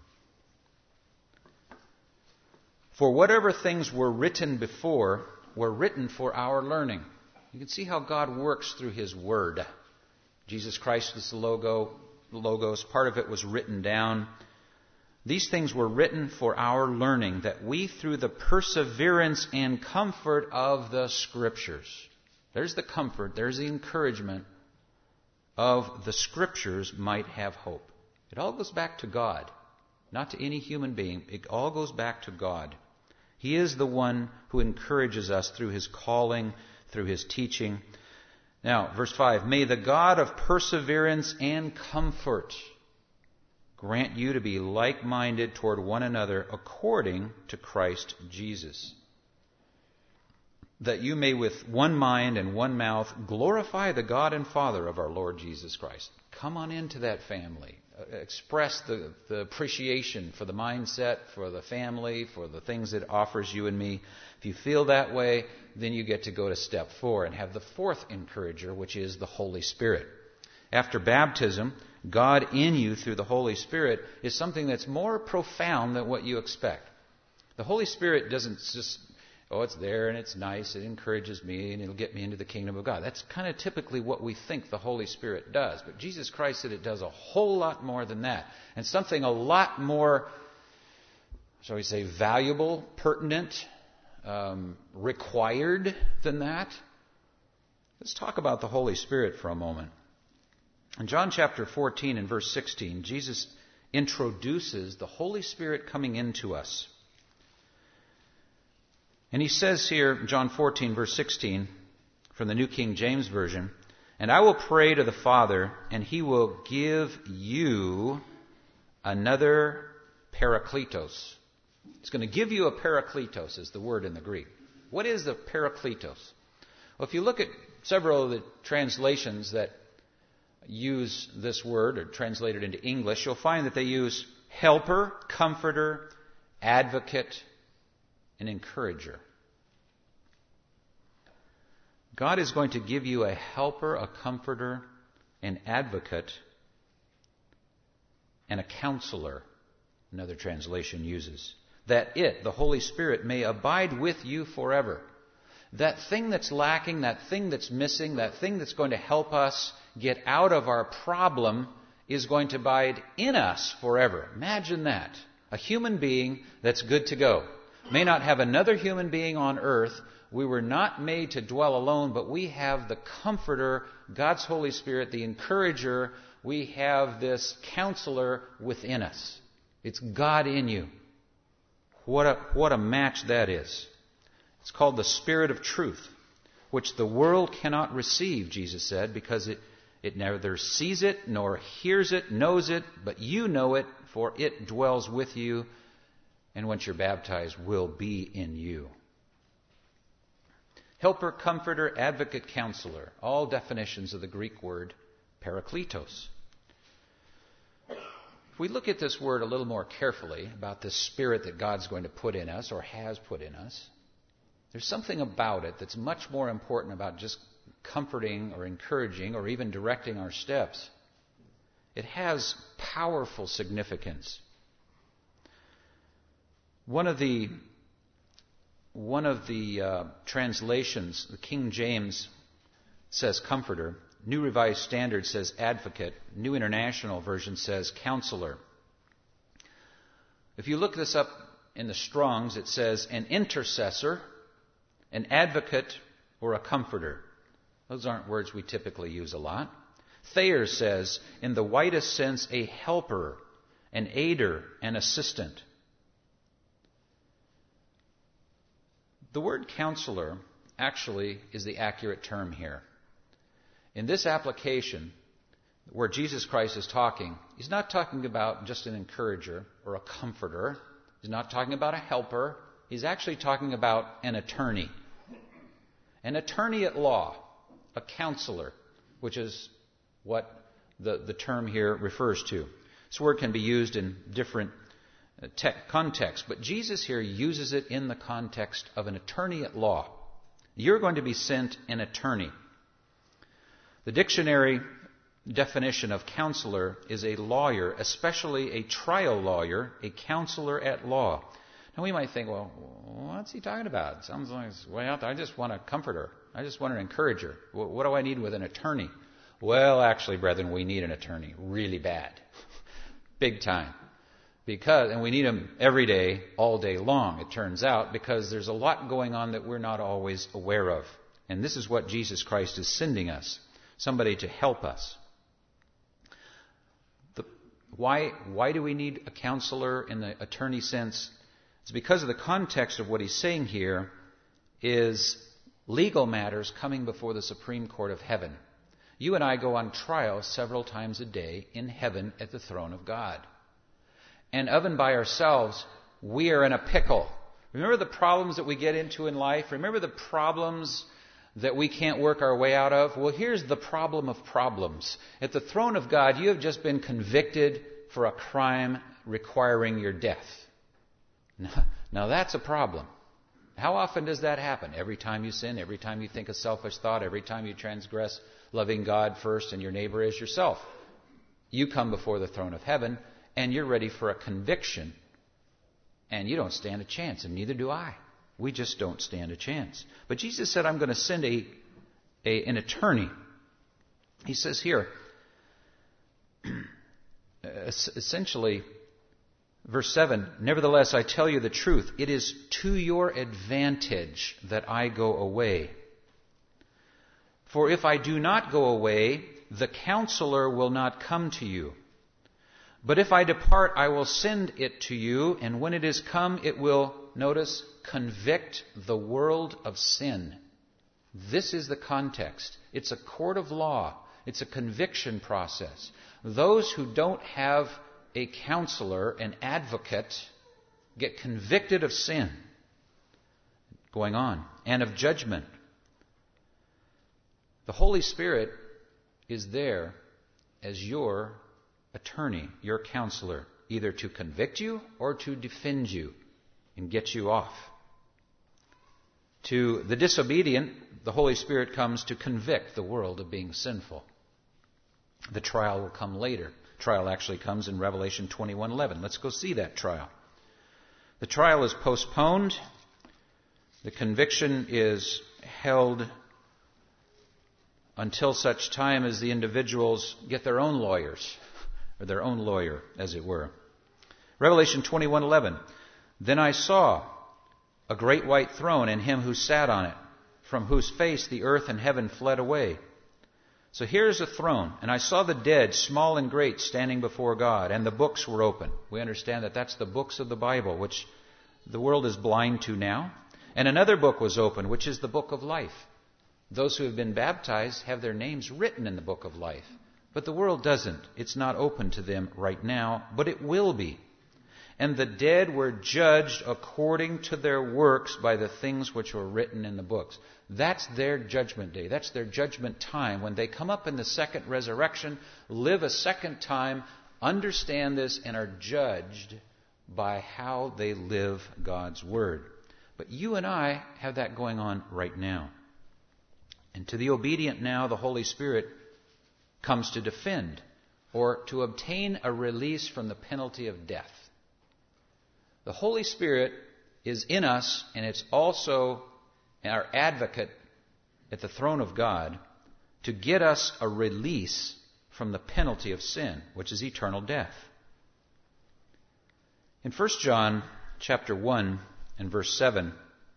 For whatever things were written before were written for our learning. You can see how God works through his word. Jesus Christ is the logo, logos. Part of it was written down. These things were written for our learning, that we, through the perseverance and comfort of the Scriptures, there's the comfort, there's the encouragement of the Scriptures, might have hope. It all goes back to God, not to any human being. It all goes back to God. He is the one who encourages us through his calling, through his teaching. Now, verse five, may the God of perseverance and comfort grant you to be like-minded toward one another according to Christ Jesus, that you may with one mind and one mouth glorify the God and Father of our Lord Jesus Christ. Come on into that family. Express the, the appreciation for the mindset, for the family, for the things it offers you and me. If you feel that way, then you get to go to step four and have the fourth encourager, which is the Holy Spirit. After baptism, God in you through the Holy Spirit is something that's more profound than what you expect. The Holy Spirit doesn't just, oh, it's there and it's nice, it encourages me and it'll get me into the kingdom of God. That's kind of typically what we think the Holy Spirit does. But Jesus Christ said it does a whole lot more than that. And something a lot more, shall we say, valuable, pertinent, um, required than that. Let's talk about the Holy Spirit for a moment. In John chapter fourteen and verse sixteen, Jesus introduces the Holy Spirit coming into us. And he says here, John fourteen, verse sixteen, from the New King James Version, and I will pray to the Father, and he will give you another Parakletos. It's going to give you a Parakletos, is the word in the Greek. What is the Parakletos? Well, if you look at several of the translations that use this word or translate it into English, you'll find that they use helper, comforter, advocate, and encourager. God is going to give you a helper, a comforter, an advocate, and a counselor, another translation uses, that it, the Holy Spirit, may abide with you forever. that thing that's lacking, that thing that's missing, that thing that's going to help us get out of our problem is going to abide in us forever. Imagine that. A human being that's good to go. May not have another human being on earth. We were not made to dwell alone, but we have the Comforter, God's Holy Spirit, the Encourager. We have this Counselor within us. It's God in you. What a, what a match that is. It's called the Spirit of Truth, which the world cannot receive, Jesus said, because it, it neither sees it nor hears it, knows it, but you know it, for it dwells with you, and once you're baptized, will be in you. Helper, Comforter, Advocate, Counselor. All definitions of the Greek word parakletos. If we look at this word a little more carefully about this Spirit that God's going to put in us or has put in us, there's something about it that's much more important about just comforting or encouraging or even directing our steps. It has powerful significance. One of the one of the uh, translations, the King James says Comforter. New Revised Standard says Advocate. New International Version says Counselor. If you look this up in the Strongs, it says an intercessor, an advocate, or a comforter. Those aren't words we typically use a lot. Thayer says, in the widest sense, a helper, an aider, an assistant. The word counselor actually is the accurate term here. In this application, where Jesus Christ is talking, he's not talking about just an encourager or a comforter. He's not talking about a helper. He's actually talking about an attorney. An attorney at law, a counselor, which is what the, the term here refers to. This word can be used in different te- contexts, but Jesus here uses it in the context of an attorney at law. You're going to be sent an attorney. The dictionary definition of counselor is a lawyer, especially a trial lawyer, a counselor at law. Now we might think, well, what's he talking about? It sounds like it's way out there. I just want a comforter. I just want an encourager. What do I need with an attorney? Well, actually, brethren, we need an attorney really bad. Big time. Because, and we need them every day, all day long, it turns out, because there's a lot going on that we're not always aware of. And this is what Jesus Christ is sending us. Somebody to help us. The, why, why do we need a counselor in the attorney sense? It's because of the context of what he's saying here is legal matters coming before the Supreme Court of Heaven. You and I go on trial several times a day in heaven at the throne of God. And of and by ourselves, we are in a pickle. Remember the problems that we get into in life? Remember the problems that we can't work our way out of? Well, here's the problem of problems. At the throne of God, you have just been convicted for a crime requiring your death. Now, now that's a problem. How often does that happen? Every time you sin, every time you think a selfish thought, every time you transgress loving God first and your neighbor as yourself. You come before the throne of heaven and you're ready for a conviction. And you don't stand a chance, and neither do I. We just don't stand a chance. But Jesus said, I'm going to send a, a an attorney. He says here, essentially, verse seven, nevertheless, I tell you the truth. It is to your advantage that I go away. For if I do not go away, the counselor will not come to you. But if I depart, I will send it to you, and when it is come, it will, notice, convict the world of sin. This is the context. It's a court of law. It's a conviction process. Those who don't have a counselor, an advocate, get convicted of sin going on, and of judgment. The Holy Spirit is there as your attorney, your counselor, either to convict you or to defend you and get you off. To the disobedient, the Holy Spirit comes to convict the world of being sinful. The trial will come later. Trial actually comes in Revelation twenty-one eleven. Let's go see that trial. The trial is postponed. The conviction is held until such time as the individuals get their own lawyers, or their own lawyer, as it were. Revelation twenty-one eleven. Then I saw a great white throne and him who sat on it, from whose face the earth and heaven fled away. So here's a throne, and I saw the dead, small and great, standing before God, and the books were open. We understand that that's the books of the Bible, which the world is blind to now. And another book was opened, which is the book of life. Those who have been baptized have their names written in the book of life. But the world doesn't. It's not open to them right now, but it will be. And the dead were judged according to their works by the things which were written in the books. That's their judgment day. That's their judgment time. When they come up in the second resurrection, live a second time, understand this, and are judged by how they live God's Word. But you and I have that going on right now. And to the obedient now, the Holy Spirit comes to defend or to obtain a release from the penalty of death. The Holy Spirit is in us, and it's also our advocate at the throne of God to get us a release from the penalty of sin, which is eternal death. In First John chapter one and verse seven,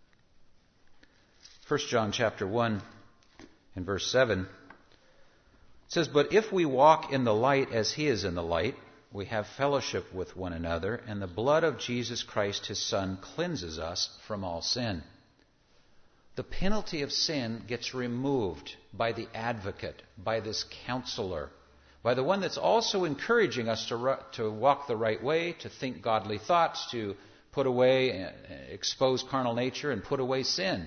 First John chapter one and verse seven, it says, "But if we walk in the light as he is in the light, we have fellowship with one another, and the blood of Jesus Christ, his Son, cleanses us from all sin." The penalty of sin gets removed by the advocate, by this counselor, by the one that's also encouraging us to, to walk the right way, to think godly thoughts, to put away, expose carnal nature, and put away sin.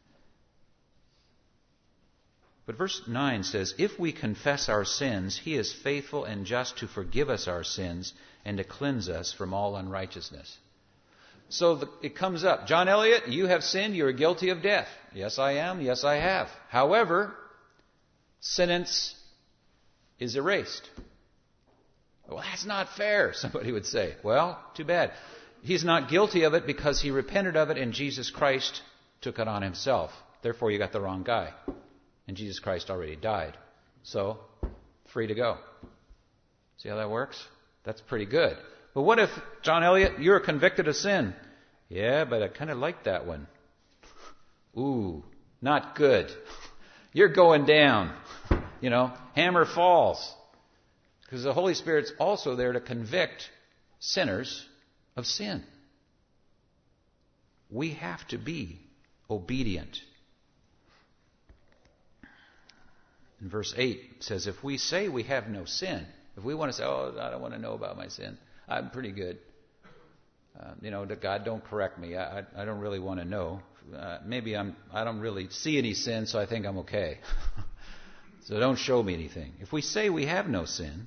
But verse nine says, "If we confess our sins, he is faithful and just to forgive us our sins and to cleanse us from all unrighteousness." So the, it comes up, "John Elliott, you have sinned, you are guilty of death." Yes, I am. Yes, I have. However, sentence is erased. "Well, that's not fair," somebody would say. Well, too bad. He's not guilty of it because he repented of it and Jesus Christ took it on himself. Therefore, you got the wrong guy. And Jesus Christ already died. So, free to go. See how that works? That's pretty good. But what if, John Elliott, you're convicted of sin? Yeah, but I kind of like that one. Ooh, not good. You're going down. You know, hammer falls. Because the Holy Spirit's also there to convict sinners of sin. We have to be obedient. In verse eight, it says, if we say we have no sin, if we want to say, oh, I don't want to know about my sin, I'm pretty good. Uh, you know, God, don't correct me. I, I don't really want to know. Uh, maybe I'm, I don't really see any sin, so I think I'm okay. So don't show me anything. If we say we have no sin,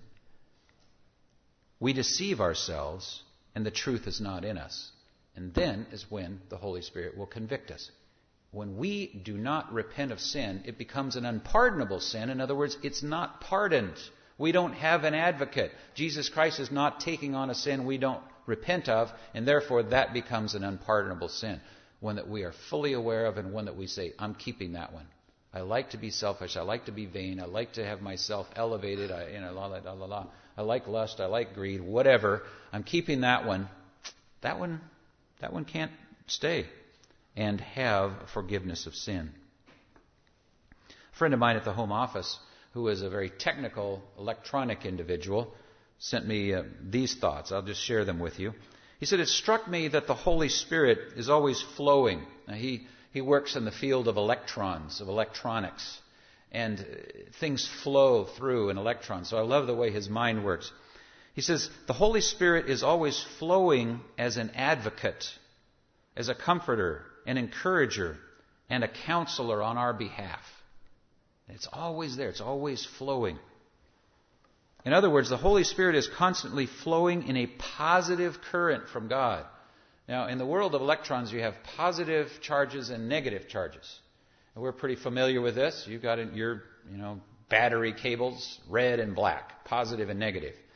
we deceive ourselves, and the truth is not in us. And then is when the Holy Spirit will convict us. When we do not repent of sin, it becomes an unpardonable sin. In other words, it's not pardoned. We don't have an advocate. Jesus Christ is not taking on a sin we don't repent of, and therefore that becomes an unpardonable sin. One that we are fully aware of, and one that we say, I'm keeping that one. I like to be selfish. I like to be vain. I like to have myself elevated. I, you know, la la la la la. I like lust. I like greed. Whatever. I'm keeping that one. That one, that one can't stay and have forgiveness of sin. A friend of mine at the home office, who is a very technical, electronic individual, sent me uh, these thoughts. I'll just share them with you. He said, it struck me that the Holy Spirit is always flowing. Now, he, he works in the field of electrons, of electronics, and uh, things flow through an electron. So I love the way his mind works. He says, the Holy Spirit is always flowing as an advocate, as a comforter, an encourager, and a counselor on our behalf. It's always there. It's always flowing. In other words, the Holy Spirit is constantly flowing in a positive current from God. Now, in the world of electrons, you have positive charges and negative charges. And we're pretty familiar with this. You've got your, you know, battery cables, red and black, positive and negative.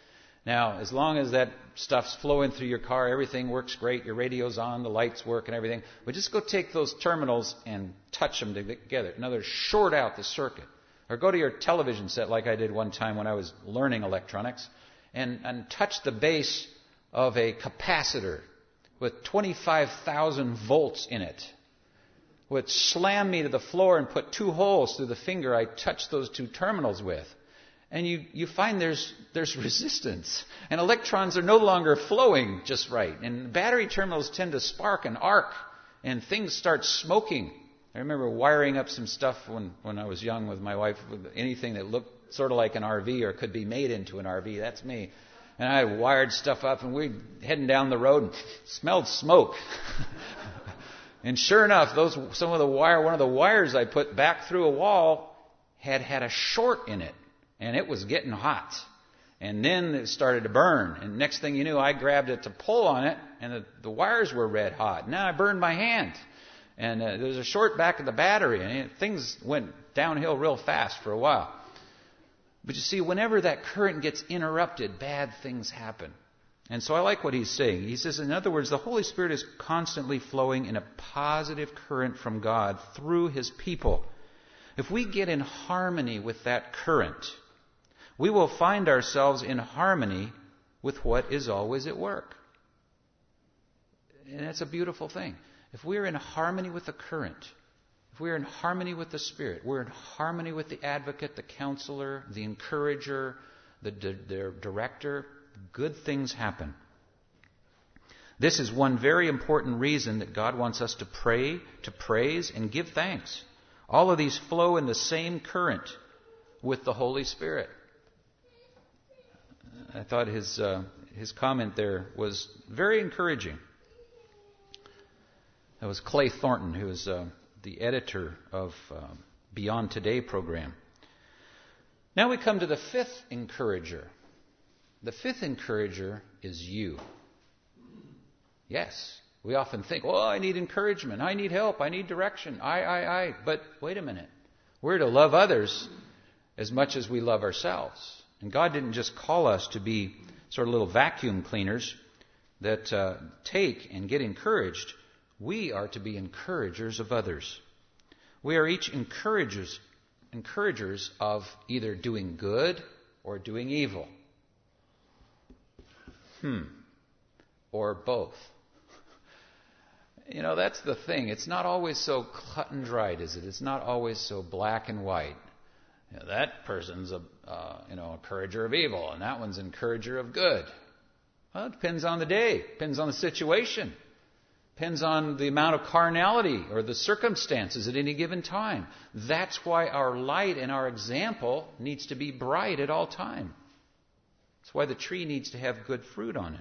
Now, as long as that stuff's flowing through your car, everything works great, your radio's on, the lights work and everything, but just go take those terminals and touch them together. In other words, short out the circuit. Or go to your television set like I did one time when I was learning electronics and, and touch the base of a capacitor with twenty-five thousand volts in it. Would slam me to the floor and put two holes through the finger I touched those two terminals with. And you, you find there's there's resistance. And electrons are no longer flowing just right. And battery terminals tend to spark and arc. And things start smoking. I remember wiring up some stuff when, when I was young with my wife. With anything that looked sort of like an R V or could be made into an R V. That's me. And I wired stuff up and we were heading down the road and smelled smoke. And sure enough, those some of the wire, one of the wires I put back through a wall had had a short in it. And it was getting hot. And then it started to burn. And next thing you knew, I grabbed it to pull on it, and the, the wires were red hot. Now I burned my hand. And uh, there was a short back of the battery, and it, things went downhill real fast for a while. But you see, whenever that current gets interrupted, bad things happen. And so I like what he's saying. He says, in other words, the Holy Spirit is constantly flowing in a positive current from God through His people. If we get in harmony with that current, we will find ourselves in harmony with what is always at work. And that's a beautiful thing. If we're in harmony with the current, if we're in harmony with the Spirit, we're in harmony with the advocate, the counselor, the encourager, the, the, the director, good things happen. This is one very important reason that God wants us to pray, to praise, and give thanks. All of these flow in the same current with the Holy Spirit. I thought his uh, his comment there was very encouraging. That was Clay Thornton, who is uh, the editor of uh, Beyond Today program. Now we come to the fifth encourager. The fifth encourager is you. Yes, we often think, oh, I need encouragement, I need help, I need direction, I, I, I. But wait a minute. We're to love others as much as we love ourselves. And God didn't just call us to be sort of little vacuum cleaners that uh, take and get encouraged. We are to be encouragers of others. We are each encouragers, encouragers of either doing good or doing evil. Hmm. Or both. You know, that's the thing. It's not always so cut and dried, is it? It's not always so black and white. You know, that person's a uh, you know encourager of evil, and that one's encourager of good. Well, it depends on the day, depends on the situation, depends on the amount of carnality or the circumstances at any given time. That's why our light and our example needs to be bright at all time. That's why the tree needs to have good fruit on it.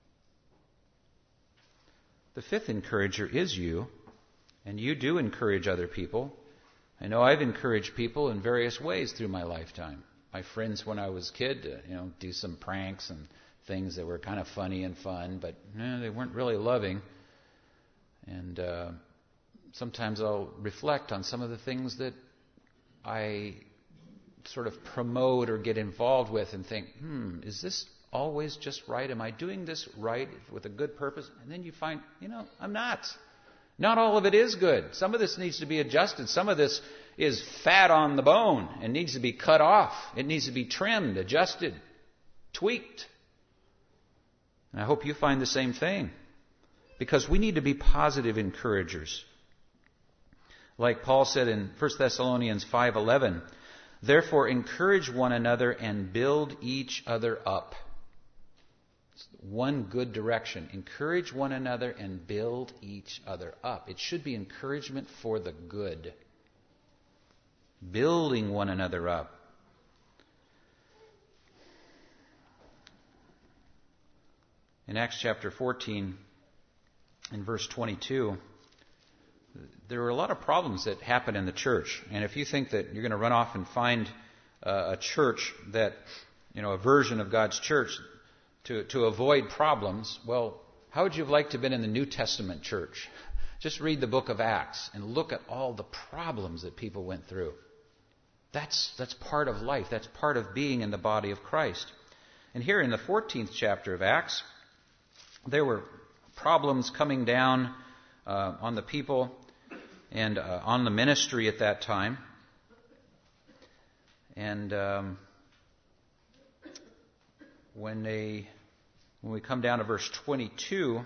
The fifth encourager is you, and you do encourage other people. I know I've encouraged people in various ways through my lifetime. My friends when I was a kid, uh, you know, do some pranks and things that were kind of funny and fun, but eh, they weren't really loving. And uh, sometimes I'll reflect on some of the things that I sort of promote or get involved with and think, hmm, is this always just right? Am I doing this right with a good purpose? And then you find, you know, I'm not. Not all of it is good. Some of this needs to be adjusted. Some of this is fat on the bone and needs to be cut off. It needs to be trimmed, adjusted, tweaked. And I hope you find the same thing. Because we need to be positive encouragers. Like Paul said in First Thessalonians five eleven, therefore encourage one another and build each other up. One good direction. Encourage one another and build each other up. It should be encouragement for the good. Building one another up. In Acts chapter fourteen, in verse twenty-two, there are a lot of problems that happen in the church. And if you think that you're going to run off and find uh, a church that, you know, a version of God's church to, to avoid problems, well, how would you have liked to have been in the New Testament church? Just read the book of Acts and look at all the problems that people went through. That's, that's part of life. That's part of being in the body of Christ. And here in the fourteenth chapter of Acts, there were problems coming down uh, on the people and uh, on the ministry at that time. And um, when they, when we come down to verse twenty-two,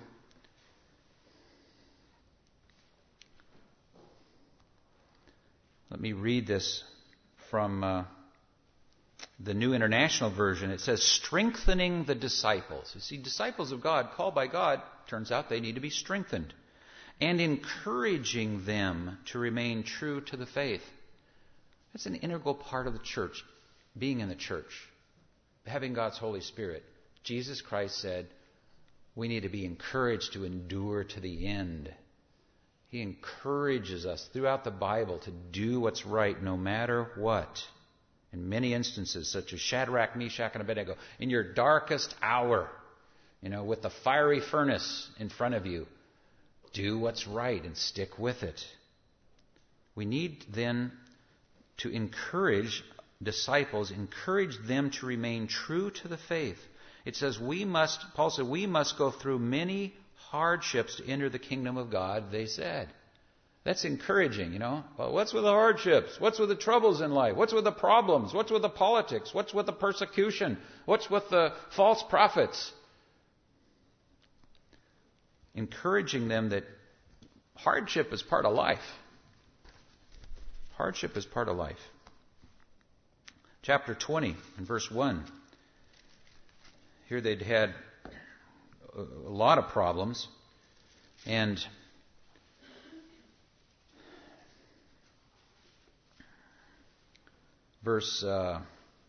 let me read this from uh, the New International Version. It says, strengthening the disciples. You see, disciples of God, called by God, turns out they need to be strengthened. And encouraging them to remain true to the faith. That's an integral part of the church, being in the church, having God's Holy Spirit. Jesus Christ said, we need to be encouraged to endure to the end. He encourages us throughout the Bible to do what's right no matter what. In many instances, such as Shadrach, Meshach, and Abednego, in your darkest hour, you know, with the fiery furnace in front of you, do what's right and stick with it. We need then to encourage disciples, encourage them to remain true to the faith. It says we must, Paul said, we must go through many hardships to enter the kingdom of God, they said. That's encouraging, you know. Well, what's with the hardships? What's with the troubles in life? What's with the problems? What's with the politics? What's with the persecution? What's with the false prophets? Encouraging them that hardship is part of life. Hardship is part of life. Chapter twenty and verse one. Here they'd had a lot of problems. And verse uh,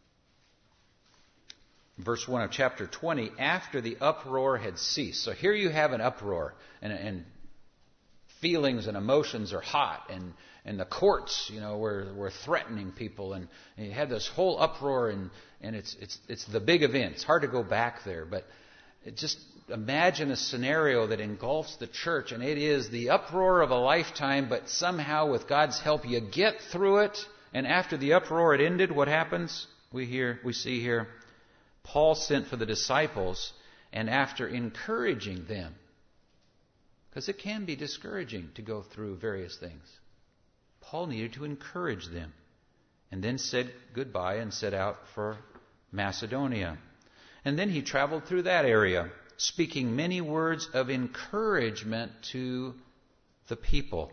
verse one of chapter twenty, after the uproar had ceased. So here you have an uproar, and, and feelings and emotions are hot, and, and the courts, you know, were, were threatening people, and, and you had this whole uproar, and, and it's, it's, it's the big event. It's hard to go back there, but it just imagine a scenario that engulfs the church, and it is the uproar of a lifetime, but somehow with God's help you get through it, and after the uproar had ended, what happens? We hear, we see here, Paul sent for the disciples, and after encouraging them, because it can be discouraging to go through various things, Paul needed to encourage them, and then said goodbye and set out for Macedonia. And then he traveled through that area, speaking many words of encouragement to the people.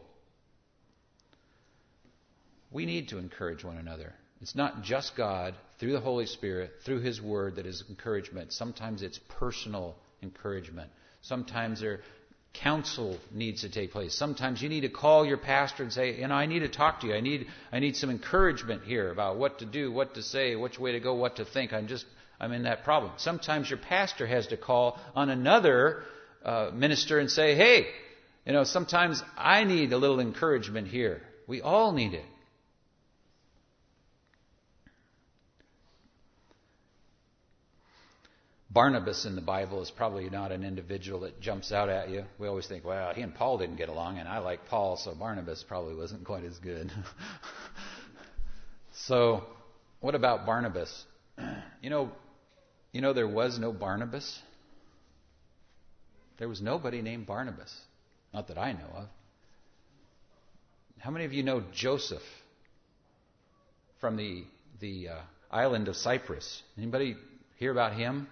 We need to encourage one another. It's not just God, through the Holy Spirit, through His Word, that is encouragement. Sometimes it's personal encouragement. Sometimes there counsel needs to take place. Sometimes you need to call your pastor and say, you know, I need to talk to you. I need I need some encouragement here about what to do, what to say, which way to go, what to think. I'm just I'm in that problem. Sometimes your pastor has to call on another uh, minister and say, hey, you know, sometimes I need a little encouragement here. We all need it. Barnabas in the Bible is probably not an individual that jumps out at you. We always think, well, he and Paul didn't get along, and I like Paul, so Barnabas probably wasn't quite as good. So, what about Barnabas? You know, you know there was no Barnabas. There was nobody named Barnabas. Not that I know of. How many of you know Joseph from the the uh, island of Cyprus? Anybody hear about him?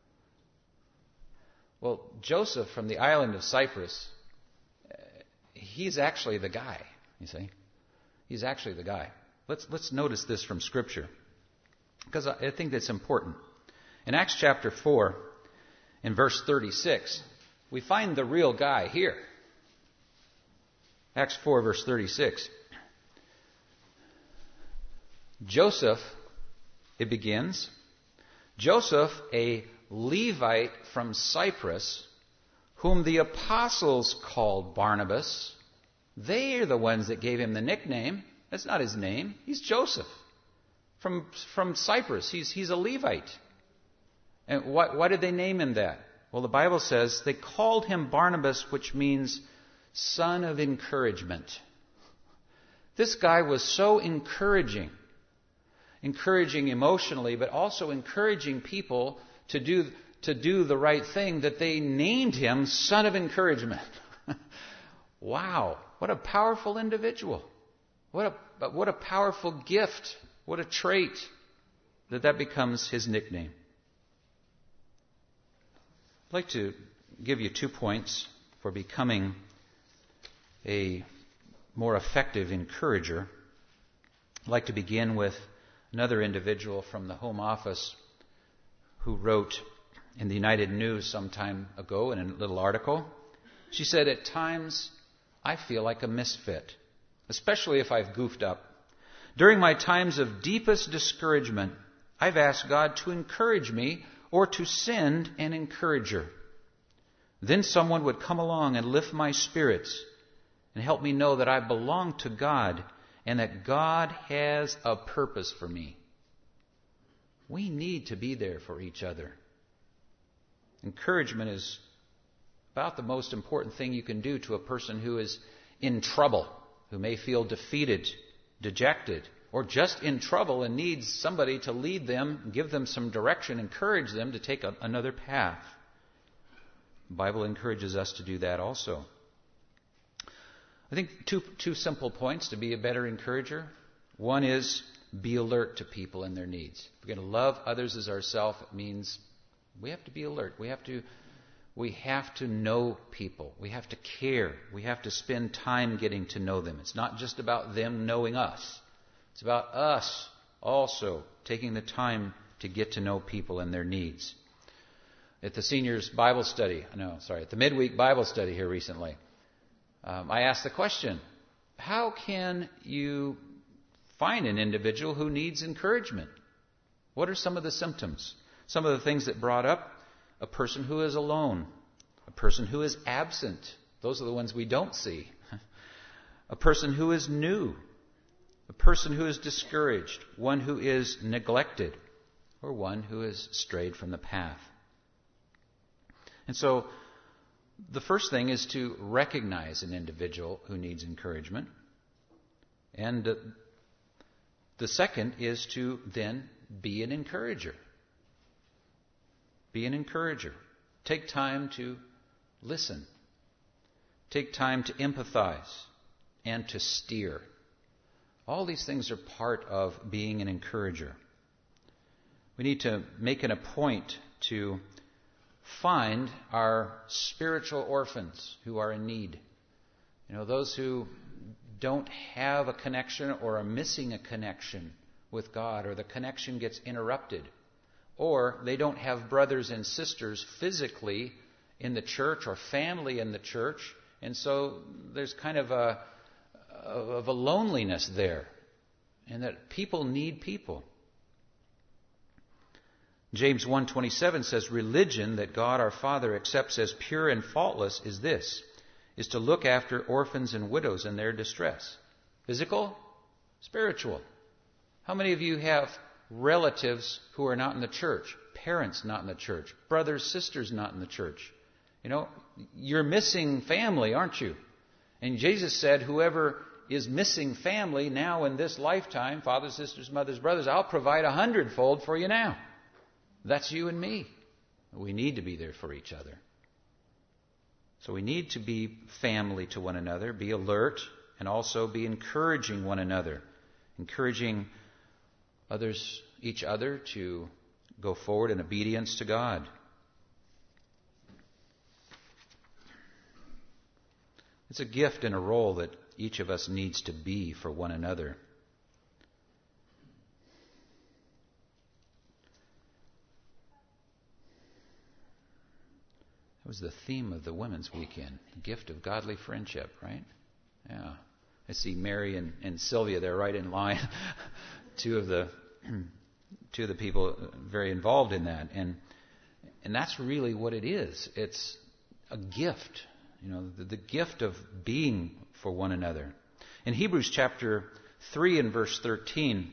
Well, Joseph from the island of Cyprus, he's actually the guy, you see. He's actually the guy. Let's let's notice this from Scripture, because I think that's important. In Acts chapter four, in verse thirty-six, we find the real guy here. Acts four, verse thirty-six. Joseph, it begins, Joseph, a Levite from Cyprus, whom the apostles called Barnabas. They are the ones that gave him the nickname. That's not his name. He's Joseph from, from Cyprus. He's, he's a Levite. And why, why did they name him that? Well, the Bible says they called him Barnabas, which means son of encouragement. This guy was so encouraging. Encouraging emotionally, but also encouraging people to do to do the right thing that they named him Son of Encouragement. Wow, what a powerful individual. What a what a powerful gift. What a trait that that becomes his nickname. I'd like to give you two points for becoming a more effective encourager. I'd like to begin with another individual from the Home Office who wrote in the United News some time ago in a little article. She said, "At times I feel like a misfit, especially if I've goofed up. During my times of deepest discouragement, I've asked God to encourage me or to send an encourager. Then someone would come along and lift my spirits and help me know that I belong to God and that God has a purpose for me." We need to be there for each other. Encouragement is about the most important thing you can do to a person who is in trouble, who may feel defeated, dejected, or just in trouble and needs somebody to lead them, give them some direction, encourage them to take a, another path. The Bible encourages us to do that also. I think two, two simple points to be a better encourager. One is be alert to people and their needs. If we're going to love others as ourselves, it means we have to be alert. We have to we have to know people. We have to care. We have to spend time getting to know them. It's not just about them knowing us. It's about us also taking the time to get to know people and their needs. At the seniors Bible study, no, sorry, at the midweek Bible study here recently, um, I asked the question, how can you find an individual who needs encouragement? What are some of the symptoms? Some of the things that brought up: a person who is alone, a person who is absent. Those are the ones we don't see. A person who is new, a person who is discouraged, one who is neglected, or one who has strayed from the path. And so the first thing is to recognize an individual who needs encouragement. And uh, the second is to then be an encourager. Be an encourager. Take time to listen. Take time to empathize and to steer. All these things are part of being an encourager. We need to make it a point to find our spiritual orphans who are in need. You know, those who don't have a connection or are missing a connection with God, or the connection gets interrupted, or they don't have brothers and sisters physically in the church or family in the church, and so there's kind of a of a loneliness there, and that people need people. James one twenty-seven says, "Religion that God our Father accepts as pure and faultless is this, is to look after orphans and widows in their distress." Physical, spiritual. How many of you have relatives who are not in the church? Parents not in the church? Brothers, sisters not in the church? You know, you're missing family, aren't you? And Jesus said, whoever is missing family now in this lifetime, fathers, sisters, mothers, brothers, I'll provide a hundredfold for you now. That's you and me. We need to be there for each other. So we need to be family to one another, be alert, and also be encouraging one another, encouraging others, each other, to go forward in obedience to God. It's a gift and a role that each of us needs to be for one another. That was the theme of the Women's Weekend, the gift of godly friendship, right? Yeah. I see Mary and, and Sylvia there right in line, two of the two of the people very involved in that. And and that's really what it is. It's a gift, you know, the, the gift of being for one another. In Hebrews chapter three and verse thirteen,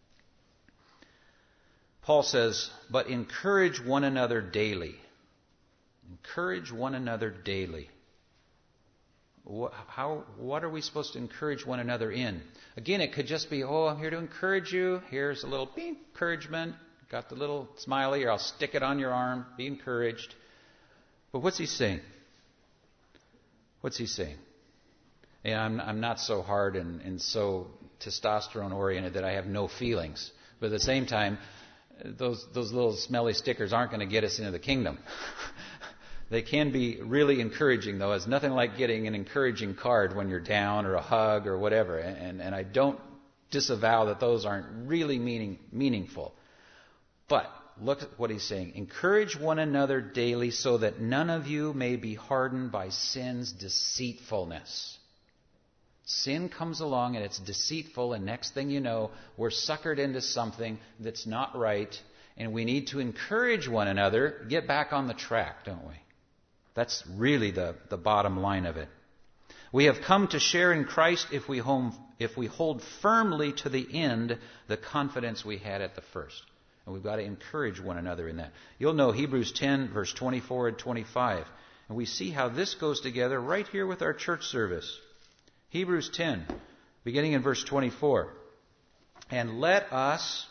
Paul says, "But encourage one another daily." Encourage one another daily. What, how, what are we supposed to encourage one another in? Again, it could just be, oh, I'm here to encourage you. Here's a little encouragement. got the little smiley, or I'll stick it on your arm. Be encouraged. But what's he saying? What's he saying? And I'm, I'm not so hard and, and so testosterone-oriented that I have no feelings. But at the same time, those those little smelly stickers aren't going to get us into the kingdom. They can be really encouraging, though. It's nothing like getting an encouraging card when you're down, or a hug, or whatever. And, and I don't disavow that those aren't really meaning, meaningful. But look at what he's saying. Encourage one another daily so that none of you may be hardened by sin's deceitfulness. Sin comes along and it's deceitful, and next thing you know, we're suckered into something that's not right, and we need to encourage one another, get back on the track, don't we? That's really the, the bottom line of it. We have come to share in Christ if we, home, if we hold firmly to the end the confidence we had at the first. And we've got to encourage one another in that. You'll know Hebrews ten, verse twenty-four and twenty-five. And we see how this goes together right here with our church service. Hebrews ten, beginning in verse twenty-four. And let us,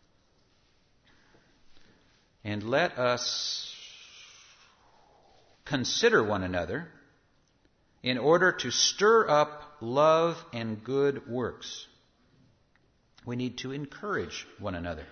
and let us consider one another in order to stir up love and good works. We need to encourage one another.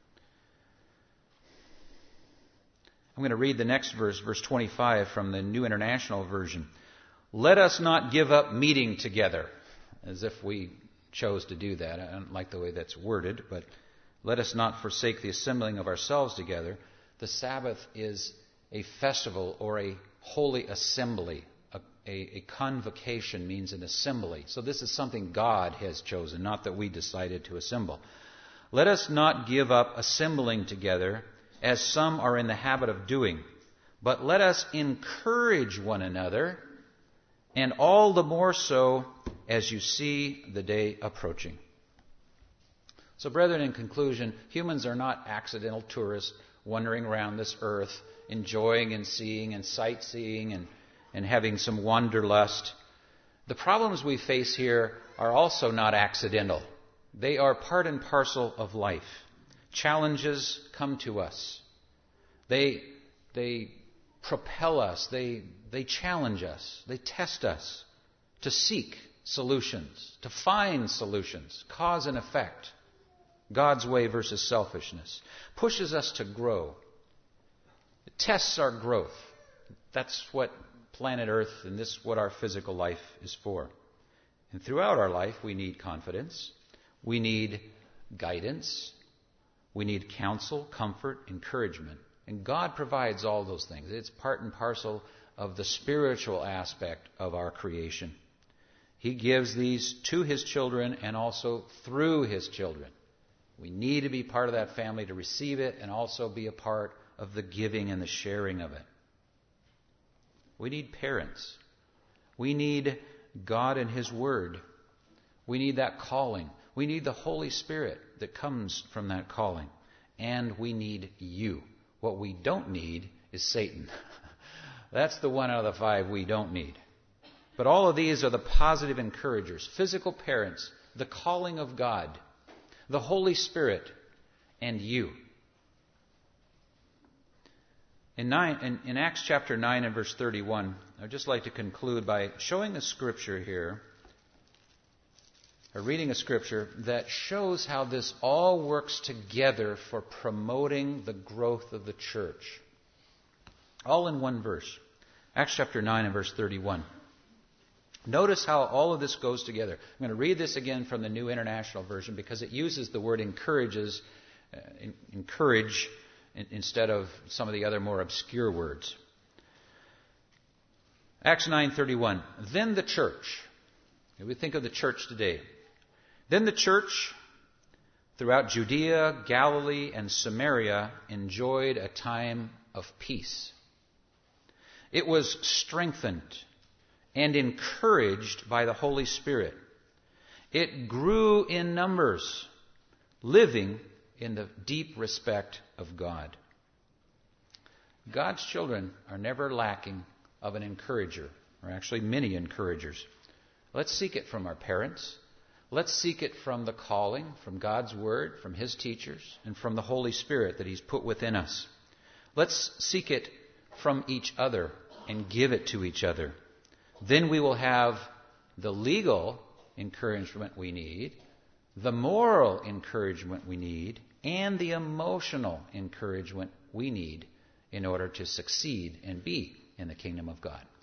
I'm going to read the next verse, verse twenty-five, from the New International Version. Let us not give up meeting together, as if we chose to do that. I don't like the way that's worded, but let us not forsake the assembling of ourselves together. The Sabbath is a festival or a holy assembly. A, a, a convocation means an assembly. So this is something God has chosen, not that we decided to assemble. Let us not give up assembling together, as some are in the habit of doing, but let us encourage one another, and all the more so as you see the day approaching. So, brethren, in conclusion, humans are not accidental tourists wandering around this earth, enjoying and seeing and sightseeing and, and having some wanderlust. The problems we face here are also not accidental. They are part and parcel of life. Challenges come to us. They, they propel us. They, they challenge us. They test us to seek solutions, to find solutions, cause and effect. God's way versus selfishness. Pushes us to grow. It tests our growth. That's what planet Earth and this what our physical life is for. And throughout our life, we need confidence. We need guidance. We need counsel, comfort, encouragement. And God provides all those things. It's part and parcel of the spiritual aspect of our creation. He gives these to His children and also through His children. We need to be part of that family to receive it and also be a part of the giving and the sharing of it. We need parents. We need God and His Word. We need that calling. We need the Holy Spirit that comes from that calling. And we need you. What we don't need is Satan. That's the one out of the five we don't need. But all of these are the positive encouragers. Physical parents, the calling of God, the Holy Spirit, and you. In, nine, in, in Acts chapter nine and verse thirty-one, I'd just like to conclude by showing a scripture here, or reading a scripture that shows how this all works together for promoting the growth of the church. All in one verse. Acts chapter nine and verse thirty-one. Notice how all of this goes together. I'm going to read this again from the New International Version because it uses the word encourages, uh, encourage, in, instead of some of the other more obscure words. Acts nine thirty-one. Then the church. We think of the church today. Then the church throughout Judea, Galilee, and Samaria enjoyed a time of peace. It was strengthened and encouraged by the Holy Spirit. It grew in numbers, living in the deep respect of God. God's children are never lacking of an encourager, or actually many encouragers. Let's seek it from our parents. let's seek it from the calling, from God's Word, from His teachers, and from the Holy Spirit that He's put within us. Let's seek it from each other and give it to each other. Then we will have the legal encouragement we need, the moral encouragement we need, and the emotional encouragement we need in order to succeed and be in the kingdom of God.